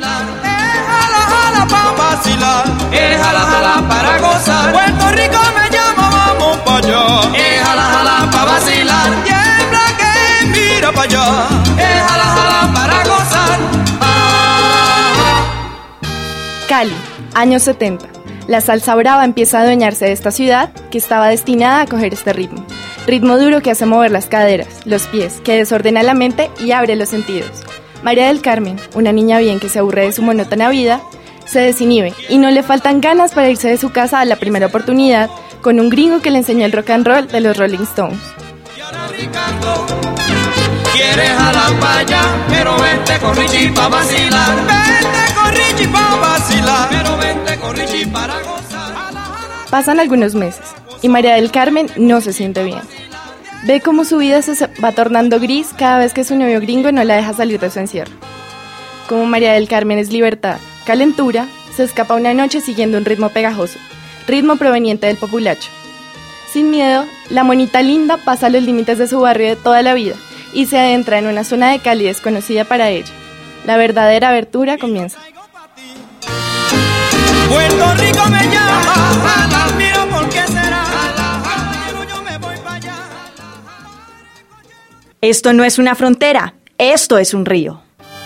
Es jala jala para gozar. Puerto Rico me llama, vamos pa' allá. Es jala jala pa' vacilar. Tiembla que mira pa' allá. Es jala jala para gozar. Ah. Cali, años setenta. La salsa brava empieza a adueñarse de esta ciudad que estaba destinada a coger este ritmo. Ritmo duro que hace mover las caderas, los pies, que desordena la mente y abre los sentidos. María del Carmen, una niña bien que se aburre de su monótona vida, se desinhibe y no le faltan ganas para irse de su casa a la primera oportunidad con un gringo que le enseñó el rock and roll de los Rolling Stones. Quieres jalar pa' allá, pero vente con Richie pa' vacilar. Vente con Richie pa' vacilar, pero vente con Richie para gozar. Pasan algunos meses y María del Carmen no se siente bien. Ve cómo su vida se va tornando gris cada vez que su novio gringo no la deja salir de su encierro. Como María del Carmen es libertad, calentura, se escapa una noche siguiendo un ritmo pegajoso, ritmo proveniente del populacho. Sin miedo, la monita linda pasa los límites de su barrio de toda la vida y se adentra en una zona de Cali desconocida para ella. La verdadera aventura comienza. Puerto Rico me llama, mira por qué será, yo me voy para allá. Esto no es una frontera, esto es un río.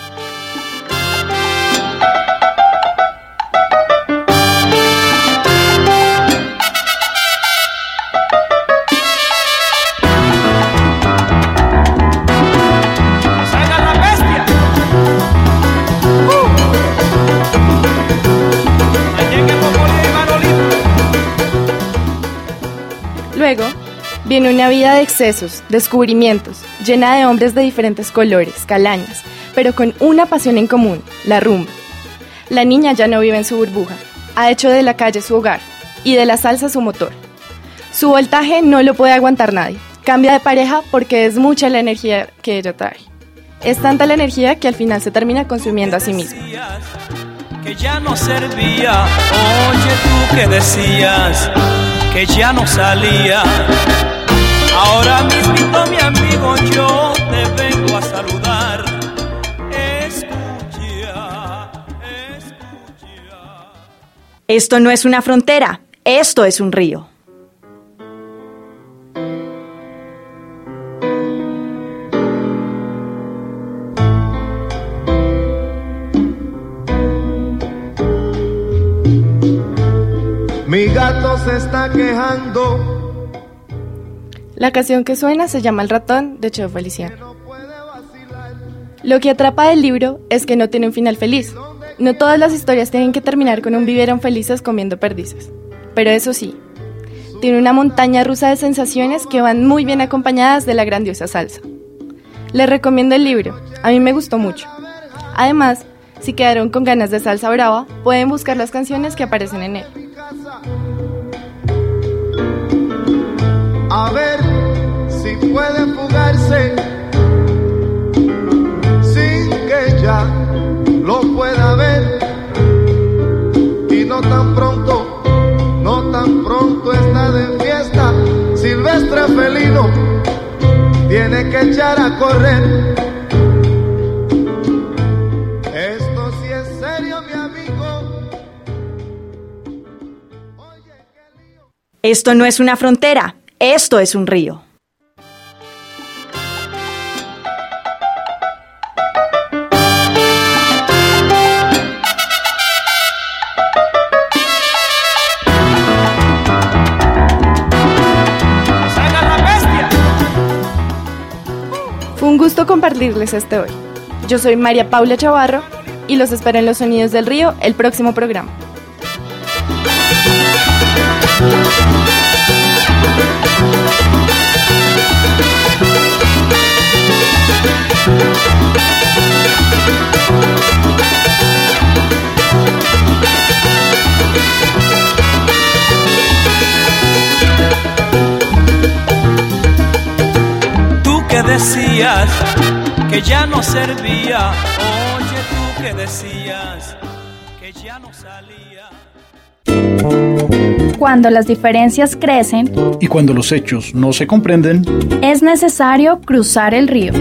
Luego, viene una vida de excesos, descubrimientos, llena de hombres de diferentes colores, calañas, pero con una pasión en común, la rumba. La niña ya no vive en su burbuja, ha hecho de la calle su hogar y de la salsa su motor. Su voltaje no lo puede aguantar nadie, cambia de pareja porque es mucha la energía que ella trae. Es tanta la energía que al final se termina consumiendo a sí misma. Que ya no servía, oye tú que decías que ya no salía. Ahora mismo mi amigo yo te vengo a saludar. Escucha, escucha. Esto no es una frontera, esto es un río. Mi gato se está quejando. La canción que suena se llama El ratón, de Cheo Feliciano. Lo que atrapa del libro es que no tiene un final feliz. No todas las historias tienen que terminar con un vivieron felices comiendo perdices. Pero eso sí, tiene una montaña rusa de sensaciones que van muy bien acompañadas de la grandiosa salsa. Les recomiendo el libro, a mí me gustó mucho. Además, si quedaron con ganas de salsa brava, pueden buscar las canciones que aparecen en él. A ver si puede fugarse sin que ya lo pueda ver. Y no tan pronto, no tan pronto está de fiesta. Silvestre felino tiene que echar a correr. Esto sí es serio, mi amigo. Oye, qué lío. Esto no es una frontera, esto es un río. Fue un gusto compartirles este hoy. Yo soy María Paula Chavarro y los espero en Los Sonidos del Río el próximo programa. Tú que decías que ya no servía. Oye, tú que decías que ya no salía. Cuando las diferencias crecen y cuando los hechos no se comprenden, es necesario cruzar el río.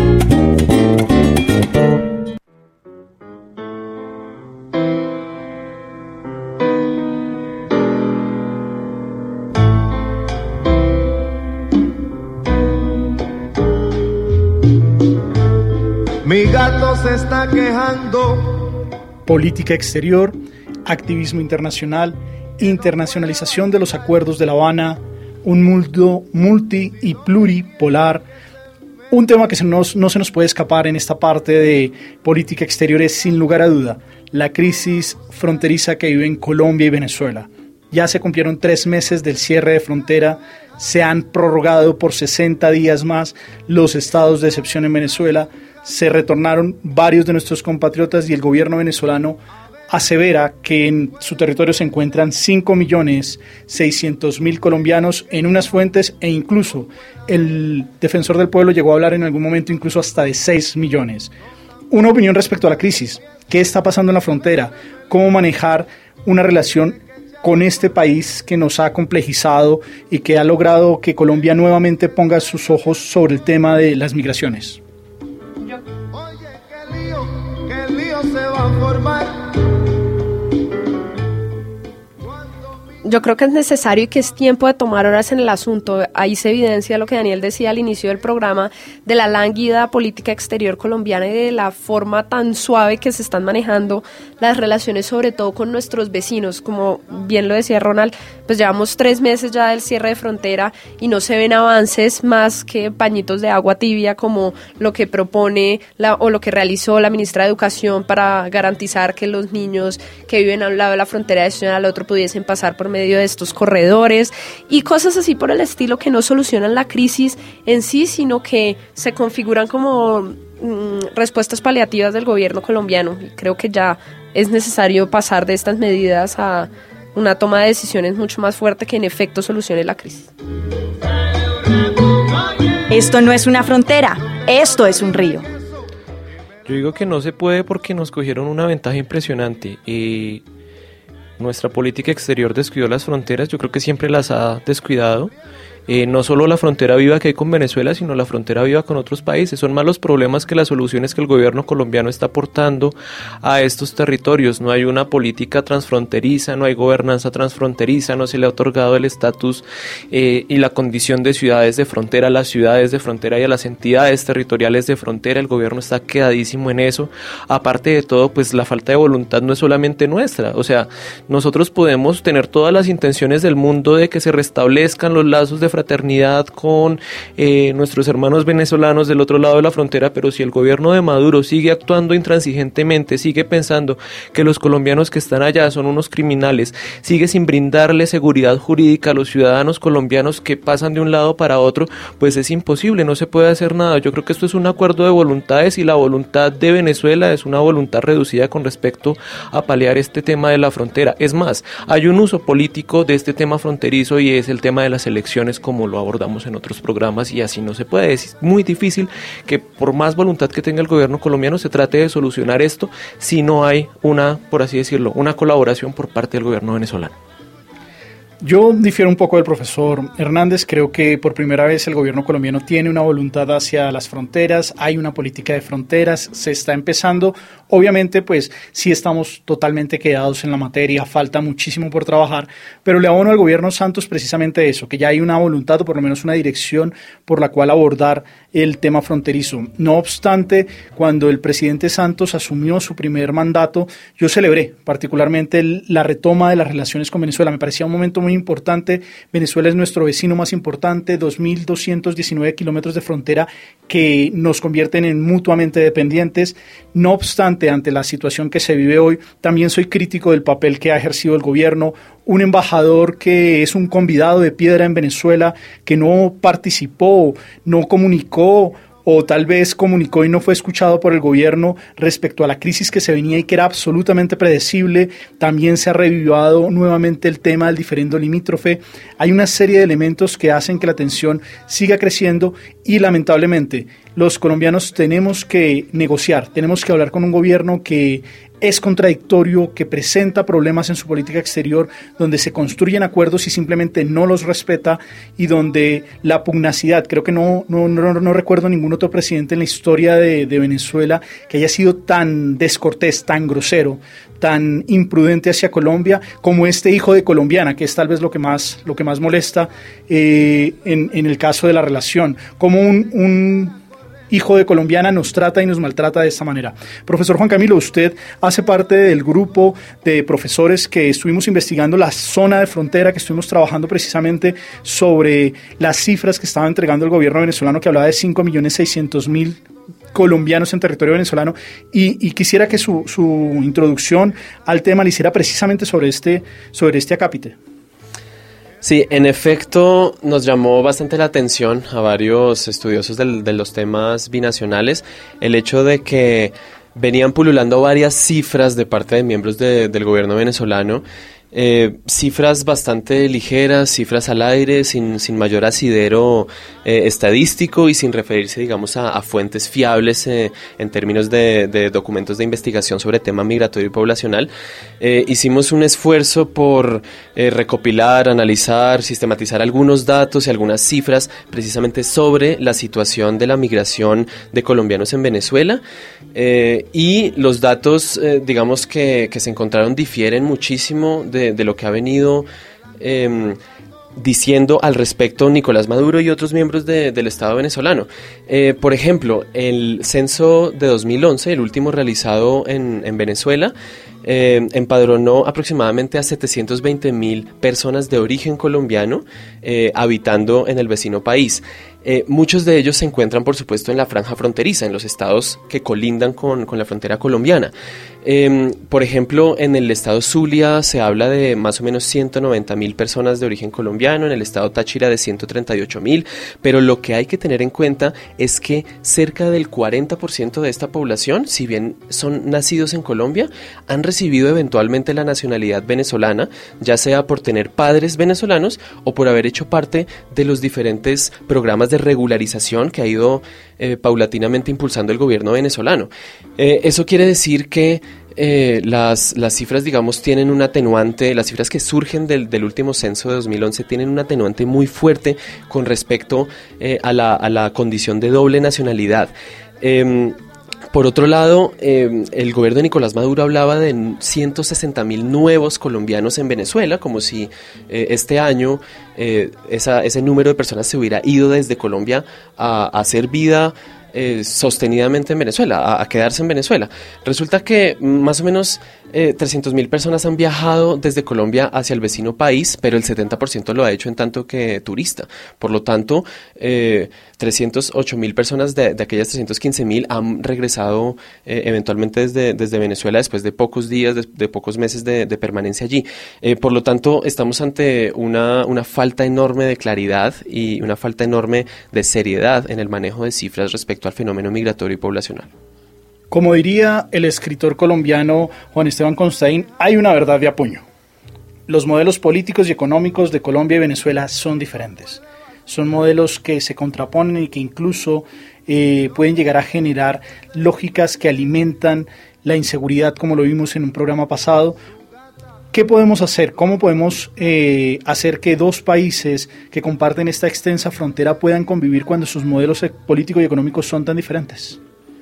Mi gato se está quejando. Política exterior, activismo internacional, internacionalización de los acuerdos de La Habana, un mundo multi y pluripolar. Un tema que se nos, no se nos puede escapar en esta parte de política exterior es, sin lugar a duda, la crisis fronteriza que viven Colombia y Venezuela. Ya se cumplieron tres meses del cierre de frontera, se han prorrogado por sesenta días más los estados de excepción en Venezuela, se retornaron varios de nuestros compatriotas y el gobierno venezolano asevera que en su territorio se encuentran cinco millones seiscientos mil colombianos en unas fuentes, e incluso el defensor del pueblo llegó a hablar en algún momento incluso hasta de seis millones. Una opinión respecto a la crisis. ¿Qué está pasando en la frontera? ¿Cómo manejar una relación con este país que nos ha complejizado y que ha logrado que Colombia nuevamente ponga sus ojos sobre el tema de las migraciones? Oye, qué lío, qué lío se va a formar. Yo creo que es necesario y que es tiempo de tomar horas en el asunto. Ahí se evidencia lo que Daniel decía al inicio del programa de la lánguida política exterior colombiana y de la forma tan suave que se están manejando las relaciones, sobre todo con nuestros vecinos. Como bien lo decía Ronald, pues llevamos tres meses ya del cierre de frontera y no se ven avances más que pañitos de agua tibia, como lo que propone la, o lo que realizó la ministra de Educación para garantizar que los niños que viven a un lado de la frontera de ciudad al otro pudiesen pasar por medio de estos corredores y cosas así por el estilo, que no solucionan la crisis en sí, sino que se configuran como mm, respuestas paliativas del gobierno colombiano. Y creo que ya es necesario pasar de estas medidas a una toma de decisiones mucho más fuerte que en efecto solucione la crisis. Esto no es una frontera, esto es un río. Yo digo que no se puede porque nos cogieron una ventaja impresionante. Eh, nuestra política exterior descuidó las fronteras, yo creo que siempre las ha descuidado. Eh, no solo la frontera viva que hay con Venezuela, sino la frontera viva con otros países. Son más los problemas que las soluciones que el gobierno colombiano está aportando a estos territorios. No hay una política transfronteriza, no hay gobernanza transfronteriza, no se le ha otorgado el estatus eh, y la condición de ciudades de frontera a las ciudades de frontera y a las entidades territoriales de frontera. El gobierno está quedadísimo en eso. Aparte de todo, pues la falta de voluntad no es solamente nuestra. O sea, nosotros podemos tener todas las intenciones del mundo de que se restablezcan los lazos de fraternidad con eh, nuestros hermanos venezolanos del otro lado de la frontera, pero si el gobierno de Maduro sigue actuando intransigentemente, sigue pensando que los colombianos que están allá son unos criminales, sigue sin brindarle seguridad jurídica a los ciudadanos colombianos que pasan de un lado para otro, pues es imposible, no se puede hacer nada. Yo creo que esto es un acuerdo de voluntades y la voluntad de Venezuela es una voluntad reducida con respecto a paliar este tema de la frontera. Es más, hay un uso político de este tema fronterizo y es el tema de las elecciones, como lo abordamos en otros programas, y así no se puede. Es muy difícil que por más voluntad que tenga el gobierno colombiano se trate de solucionar esto si no hay una, por así decirlo, una colaboración por parte del gobierno venezolano. Yo difiero un poco del profesor Hernández. Creo que por primera vez el gobierno colombiano tiene una voluntad hacia las fronteras, hay una política de fronteras, se está empezando. Obviamente, pues sí estamos totalmente quedados en la materia, falta muchísimo por trabajar, pero le abono al gobierno Santos precisamente eso, que ya hay una voluntad o por lo menos una dirección por la cual abordar el tema fronterizo. No obstante, cuando el presidente Santos asumió su primer mandato, yo celebré particularmente el, la retoma de las relaciones con Venezuela. Me parecía un momento muy importante. Venezuela es nuestro vecino más importante, dos mil doscientos diecinueve kilómetros de frontera que nos convierten en mutuamente dependientes. No obstante, ante la situación que se vive hoy, también soy crítico del papel que ha ejercido el gobierno. Un embajador que es un convidado de piedra en Venezuela, que no participó, no comunicó o tal vez comunicó y no fue escuchado por el gobierno respecto a la crisis que se venía y que era absolutamente predecible. También se ha revivado nuevamente el tema del diferendo limítrofe. Hay una serie de elementos que hacen que la tensión siga creciendo y lamentablemente los colombianos tenemos que negociar, tenemos que hablar con un gobierno que es contradictorio, que presenta problemas en su política exterior, donde se construyen acuerdos y simplemente no los respeta, y donde la pugnacidad, creo que no, no, no, no recuerdo ningún otro presidente en la historia de, de Venezuela que haya sido tan descortés, tan grosero, tan imprudente hacia Colombia como este hijo de colombiana, que es tal vez lo que más, lo que más molesta eh, en, en el caso de la relación, como un... un hijo de colombiana nos trata y nos maltrata de esta manera. Profesor Juan Camilo, usted hace parte del grupo de profesores que estuvimos investigando la zona de frontera, que estuvimos trabajando precisamente sobre las cifras que estaba entregando el gobierno venezolano, que hablaba de cinco millones seiscientos mil colombianos en territorio venezolano, y, y quisiera que su, su introducción al tema le hiciera precisamente sobre este, sobre este acápite. Sí, en efecto nos llamó bastante la atención a varios estudiosos del, de los temas binacionales el hecho de que venían pululando varias cifras de parte de miembros de, del gobierno venezolano, eh, cifras bastante ligeras, cifras al aire, sin, sin mayor asidero eh, estadístico y sin referirse, digamos, a, a fuentes fiables eh, en términos de, de documentos de investigación sobre tema migratorio y poblacional. Eh, hicimos un esfuerzo por eh, recopilar, analizar, sistematizar algunos datos y algunas cifras precisamente sobre la situación de la migración de colombianos en Venezuela, eh, y los datos, eh, digamos, que, que se encontraron difieren muchísimo de De, de lo que ha venido eh, diciendo al respecto Nicolás Maduro y otros miembros de, del Estado venezolano. Eh, por ejemplo, el censo de dos mil once, el último realizado en, en Venezuela, eh, empadronó aproximadamente a setecientos veinte mil personas de origen colombiano eh, habitando en el vecino país. Eh, muchos de ellos se encuentran, por supuesto, en la franja fronteriza, en los estados que colindan con, con la frontera colombiana. Eh, por ejemplo, en el estado Zulia se habla de más o menos ciento noventa mil personas de origen colombiano, en el estado Táchira de ciento treinta y ocho mil, pero lo que hay que tener en cuenta es que cerca del cuarenta por ciento de esta población, si bien son nacidos en Colombia, han recibido eventualmente la nacionalidad venezolana, ya sea por tener padres venezolanos o por haber hecho parte de los diferentes programas de regularización que ha ido eh, paulatinamente impulsando el gobierno venezolano. Eh, eso quiere decir que eh, las, las cifras, digamos, tienen un atenuante, las cifras que surgen del, del último censo de dos mil once tienen un atenuante muy fuerte con respecto eh, a, la, a la condición de doble nacionalidad. Eh, Por otro lado, eh, el gobierno de Nicolás Maduro hablaba de ciento sesenta mil nuevos colombianos en Venezuela, como si eh, este año eh, esa, ese número de personas se hubiera ido desde Colombia a, a hacer vida eh, sostenidamente en Venezuela, a, a quedarse en Venezuela. Resulta que más o menos eh, trescientas mil personas han viajado desde Colombia hacia el vecino país, pero el setenta por ciento lo ha hecho en tanto que turista. Por lo tanto, eh, trescientas ocho mil personas de, de aquellas trescientas quince mil han regresado eh, eventualmente desde, desde Venezuela después de pocos días, de, de pocos meses de, de permanencia allí. Eh, por lo tanto, estamos ante una, una falta enorme de claridad y una falta enorme de seriedad en el manejo de cifras respecto al fenómeno migratorio y poblacional. Como diría el escritor colombiano Juan Esteban Constaín, hay una verdad de a puño. Los modelos políticos y económicos de Colombia y Venezuela son diferentes. Son modelos que se contraponen y que incluso eh, pueden llegar a generar lógicas que alimentan la inseguridad, como lo vimos en un programa pasado. ¿Qué podemos hacer? ¿Cómo podemos eh, hacer que dos países que comparten esta extensa frontera puedan convivir cuando sus modelos políticos y económicos son tan diferentes?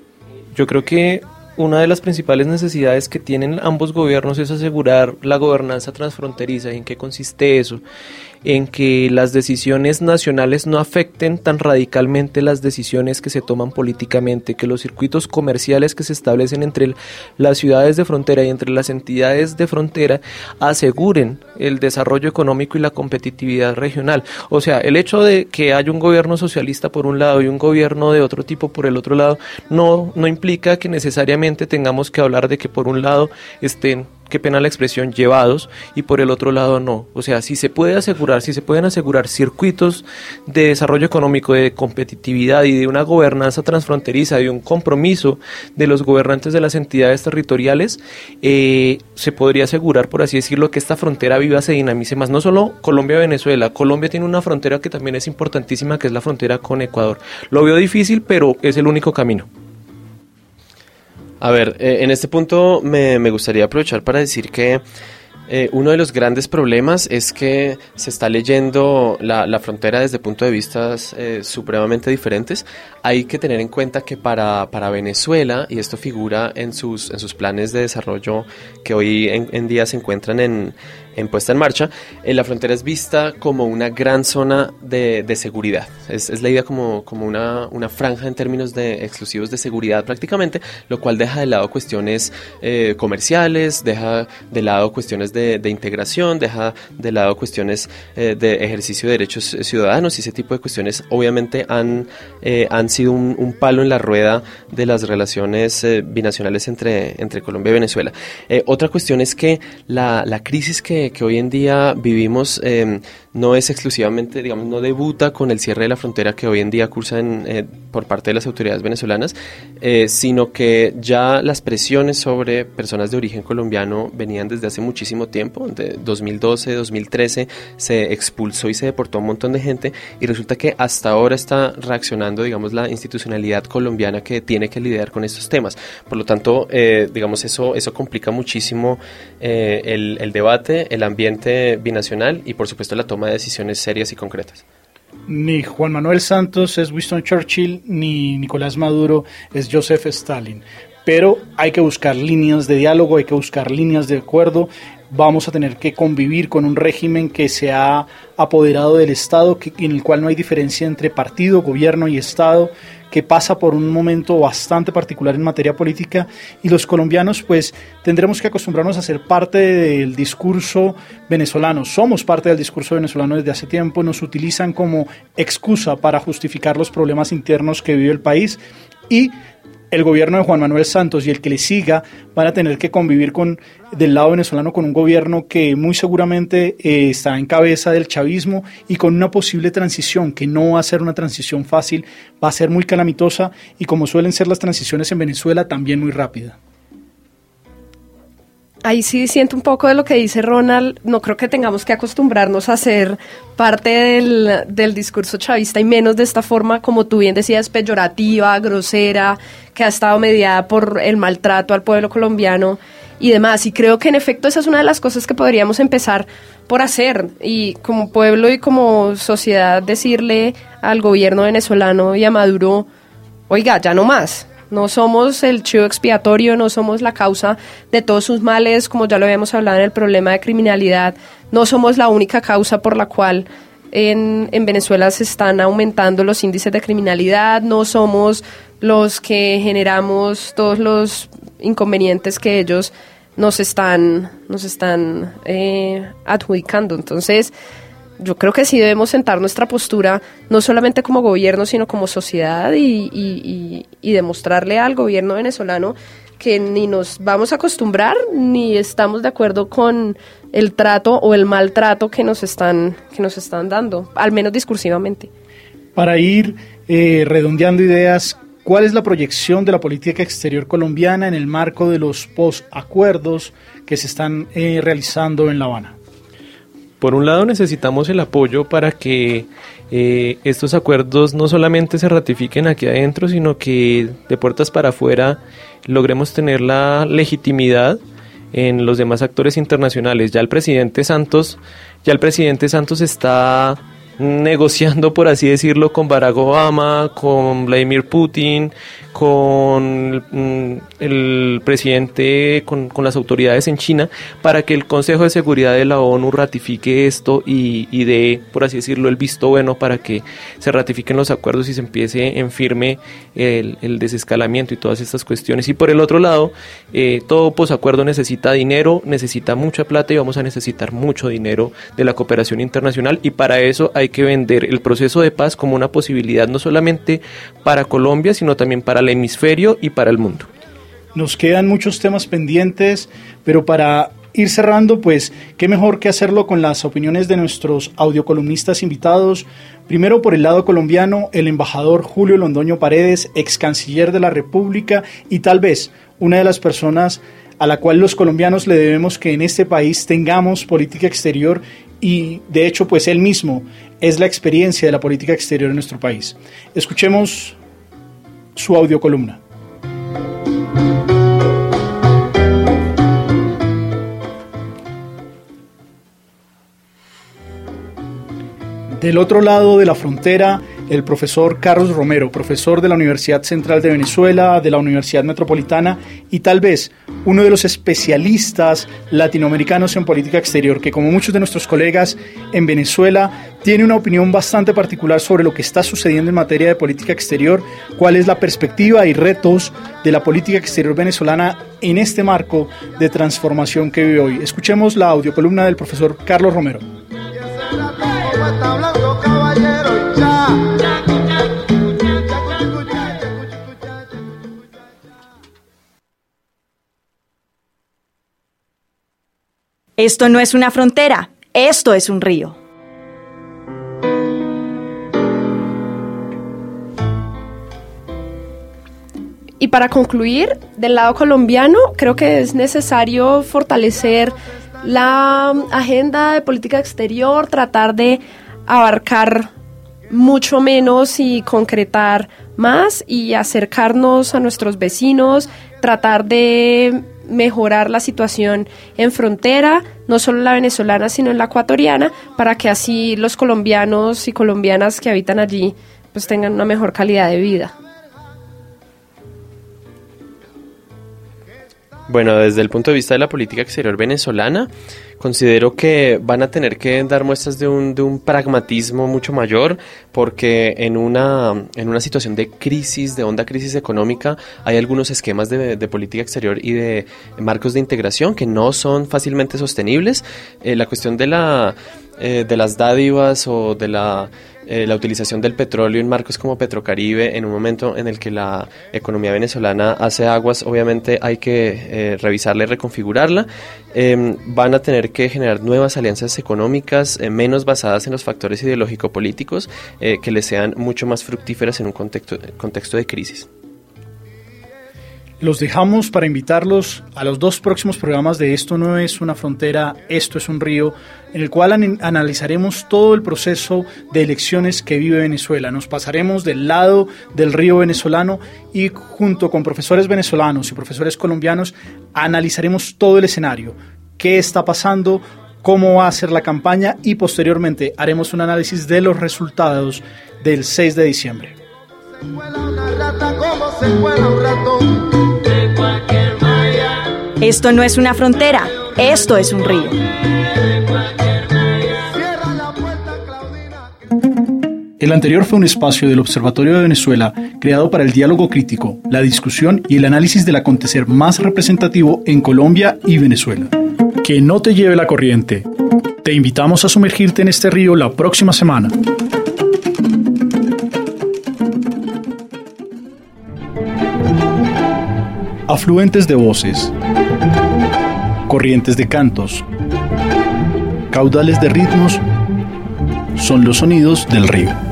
Yo creo que una de las principales necesidades que tienen ambos gobiernos es asegurar la gobernanza transfronteriza. ¿En qué consiste eso? En que las decisiones nacionales no afecten tan radicalmente las decisiones que se toman políticamente, que los circuitos comerciales que se establecen entre las ciudades de frontera y entre las entidades de frontera aseguren el desarrollo económico y la competitividad regional. O sea, el hecho de que haya un gobierno socialista por un lado y un gobierno de otro tipo por el otro lado no, no implica que necesariamente tengamos que hablar de que por un lado estén qué pena la expresión, llevados, y por el otro lado no. O sea, si se puede asegurar, si se pueden asegurar circuitos de desarrollo económico, de competitividad y de una gobernanza transfronteriza, de un compromiso de los gobernantes de las entidades territoriales, eh, se podría asegurar, por así decirlo, que esta frontera viva, se dinamice más. No solo Colombia-Venezuela, Colombia tiene una frontera que también es importantísima, que es la frontera con Ecuador. Lo veo difícil, pero es el único camino. A ver, eh, en este punto me, me gustaría aprovechar para decir que eh, uno de los grandes problemas es que se está leyendo la, la frontera desde puntos de vista eh, supremamente diferentes. Hay que tener en cuenta que para, para Venezuela, y esto figura en sus, en sus planes de desarrollo que hoy en, en día se encuentran en, en puesta en marcha, eh, la frontera es vista como una gran zona de, de seguridad. Es, es la idea como, como una, una franja en términos de exclusivos de seguridad prácticamente, lo cual deja de lado cuestiones eh, comerciales, deja de lado cuestiones de, de integración, deja de lado cuestiones eh, de ejercicio de derechos ciudadanos, y ese tipo de cuestiones obviamente han, eh, han sido un, un palo en la rueda de las relaciones eh, binacionales entre, entre Colombia y Venezuela. Eh, otra cuestión es que la, la crisis que que hoy en día vivimos eh, no es exclusivamente, digamos, no debuta con el cierre de la frontera que hoy en día cursa en, eh, por parte de las autoridades venezolanas, eh, sino que ya las presiones sobre personas de origen colombiano venían desde hace muchísimo tiempo. De dos mil doce, dos mil trece se expulsó y se deportó a un montón de gente, y resulta que hasta ahora está reaccionando, digamos, la institucionalidad colombiana que tiene que lidiar con estos temas. Por lo tanto, eh, digamos, eso, eso complica muchísimo eh, el, el debate, el ambiente binacional y por supuesto la toma de decisiones serias y concretas. Ni Juan Manuel Santos es Winston Churchill, ni Nicolás Maduro es Joseph Stalin, pero hay que buscar líneas de diálogo, hay que buscar líneas de acuerdo. Vamos a tener que convivir con un régimen que se ha apoderado del Estado, que, en el cual no hay diferencia entre partido, gobierno y Estado, que pasa por un momento bastante particular en materia política, y los colombianos pues tendremos que acostumbrarnos a ser parte del discurso venezolano. Somos parte del discurso venezolano desde hace tiempo, nos utilizan como excusa para justificar los problemas internos que vive el país, y el gobierno de Juan Manuel Santos y el que le siga van a tener que convivir con, del lado venezolano, con un gobierno que muy seguramente eh, está en cabeza del chavismo, y con una posible transición que no va a ser una transición fácil, va a ser muy calamitosa, y como suelen ser las transiciones en Venezuela, también muy rápida. Ahí sí siento un poco de lo que dice Ronald. No creo que tengamos que acostumbrarnos a ser parte del, del discurso chavista, y menos de esta forma, como tú bien decías, peyorativa, grosera, que ha estado mediada por el maltrato al pueblo colombiano y demás. Y creo que en efecto esa es una de las cosas que podríamos empezar por hacer, y como pueblo y como sociedad decirle al gobierno venezolano y a Maduro: oiga, ya no más. No somos el chivo expiatorio, no somos la causa de todos sus males, como ya lo habíamos hablado en el problema de criminalidad. No somos la única causa por la cual en, en Venezuela se están aumentando los índices de criminalidad. No somos los que generamos todos los inconvenientes que ellos nos están, nos están eh, adjudicando. Entonces, yo creo que sí debemos sentar nuestra postura, no solamente como gobierno, sino como sociedad, y, y, y, y demostrarle al gobierno venezolano que ni nos vamos a acostumbrar, ni estamos de acuerdo con el trato o el maltrato que nos están, que nos están dando, al menos discursivamente. Para ir eh, redondeando ideas, ¿cuál es la proyección de la política exterior colombiana en el marco de los posacuerdos que se están eh, realizando en La Habana? Por un lado, necesitamos el apoyo para que eh, estos acuerdos no solamente se ratifiquen aquí adentro, sino que de puertas para afuera logremos tener la legitimidad en los demás actores internacionales. Ya el presidente Santos, ya el presidente Santos está negociando, por así decirlo, con Barack Obama, con Vladimir Putin, con el, el presidente, con, con las autoridades en China, para que el Consejo de Seguridad de la ONU ratifique esto y, y dé, por así decirlo, el visto bueno para que se ratifiquen los acuerdos y se empiece en firme el, el desescalamiento y todas estas cuestiones. Y por el otro lado, eh, todo posacuerdo necesita dinero, necesita mucha plata, y vamos a necesitar mucho dinero de la cooperación internacional, y para eso hay que vender el proceso de paz como una posibilidad no solamente para Colombia, sino también para el hemisferio y para el mundo. Nos quedan muchos temas pendientes, pero para ir cerrando, pues qué mejor que hacerlo con las opiniones de nuestros audiocolumnistas invitados. Primero, por el lado colombiano, el embajador Julio Londoño Paredes, ex canciller de la República y tal vez una de las personas a la cual los colombianos le debemos que en este país tengamos política exterior, y de hecho pues él mismo es la experiencia de la política exterior en nuestro país. Escuchemos su audiocolumna. Del otro lado de la frontera, el profesor Carlos Romero, profesor de la Universidad Central de Venezuela, de la Universidad Metropolitana y tal vez uno de los especialistas latinoamericanos en política exterior, que como muchos de nuestros colegas en Venezuela, tiene una opinión bastante particular sobre lo que está sucediendo en materia de política exterior, cuál es la perspectiva y retos de la política exterior venezolana en este marco de transformación que vive hoy. Escuchemos la audiocolumna del profesor Carlos Romero. Está hablando caballero ya. Esto no es una frontera, esto es un río. Y para concluir, del lado colombiano, creo que es necesario fortalecer la agenda de política exterior, tratar de abarcar mucho menos y concretar más y acercarnos a nuestros vecinos, tratar de mejorar la situación en frontera, no solo la venezolana sino en la ecuatoriana, para que así los colombianos y colombianas que habitan allí pues tengan una mejor calidad de vida. Bueno, desde el punto de vista de la política exterior venezolana, considero que van a tener que dar muestras de un, de un pragmatismo mucho mayor, porque en una, en una situación de crisis, de honda crisis económica, hay algunos esquemas de, de política exterior y de marcos de integración que no son fácilmente sostenibles. Eh, la cuestión de, la, eh, de las dádivas o de la... Eh, la utilización del petróleo en marcos como Petrocaribe, en un momento en el que la economía venezolana hace aguas, obviamente hay que eh, revisarla y reconfigurarla. Eh, van a tener que generar nuevas alianzas económicas eh, menos basadas en los factores ideológico-políticos eh, que les sean mucho más fructíferas en un contexto, contexto de crisis. Los dejamos para invitarlos a los dos próximos programas de Esto no es una frontera, esto es un río, en el cual an- analizaremos todo el proceso de elecciones que vive Venezuela. Nos pasaremos del lado del río venezolano y junto con profesores venezolanos y profesores colombianos analizaremos todo el escenario, qué está pasando, cómo va a ser la campaña y posteriormente haremos un análisis de los resultados del seis de diciembre. Se cuela una rata como se cuela un ratón. Esto no es una frontera, esto es un río. Cierra la puerta, Claudina. El anterior fue un espacio del Observatorio de Venezuela creado para el diálogo crítico, la discusión y el análisis del acontecer más representativo en Colombia y Venezuela. Que no te lleve la corriente. Te invitamos a sumergirte en este río la próxima semana. Afluentes de voces, corrientes de cantos, caudales de ritmos, son los sonidos del río.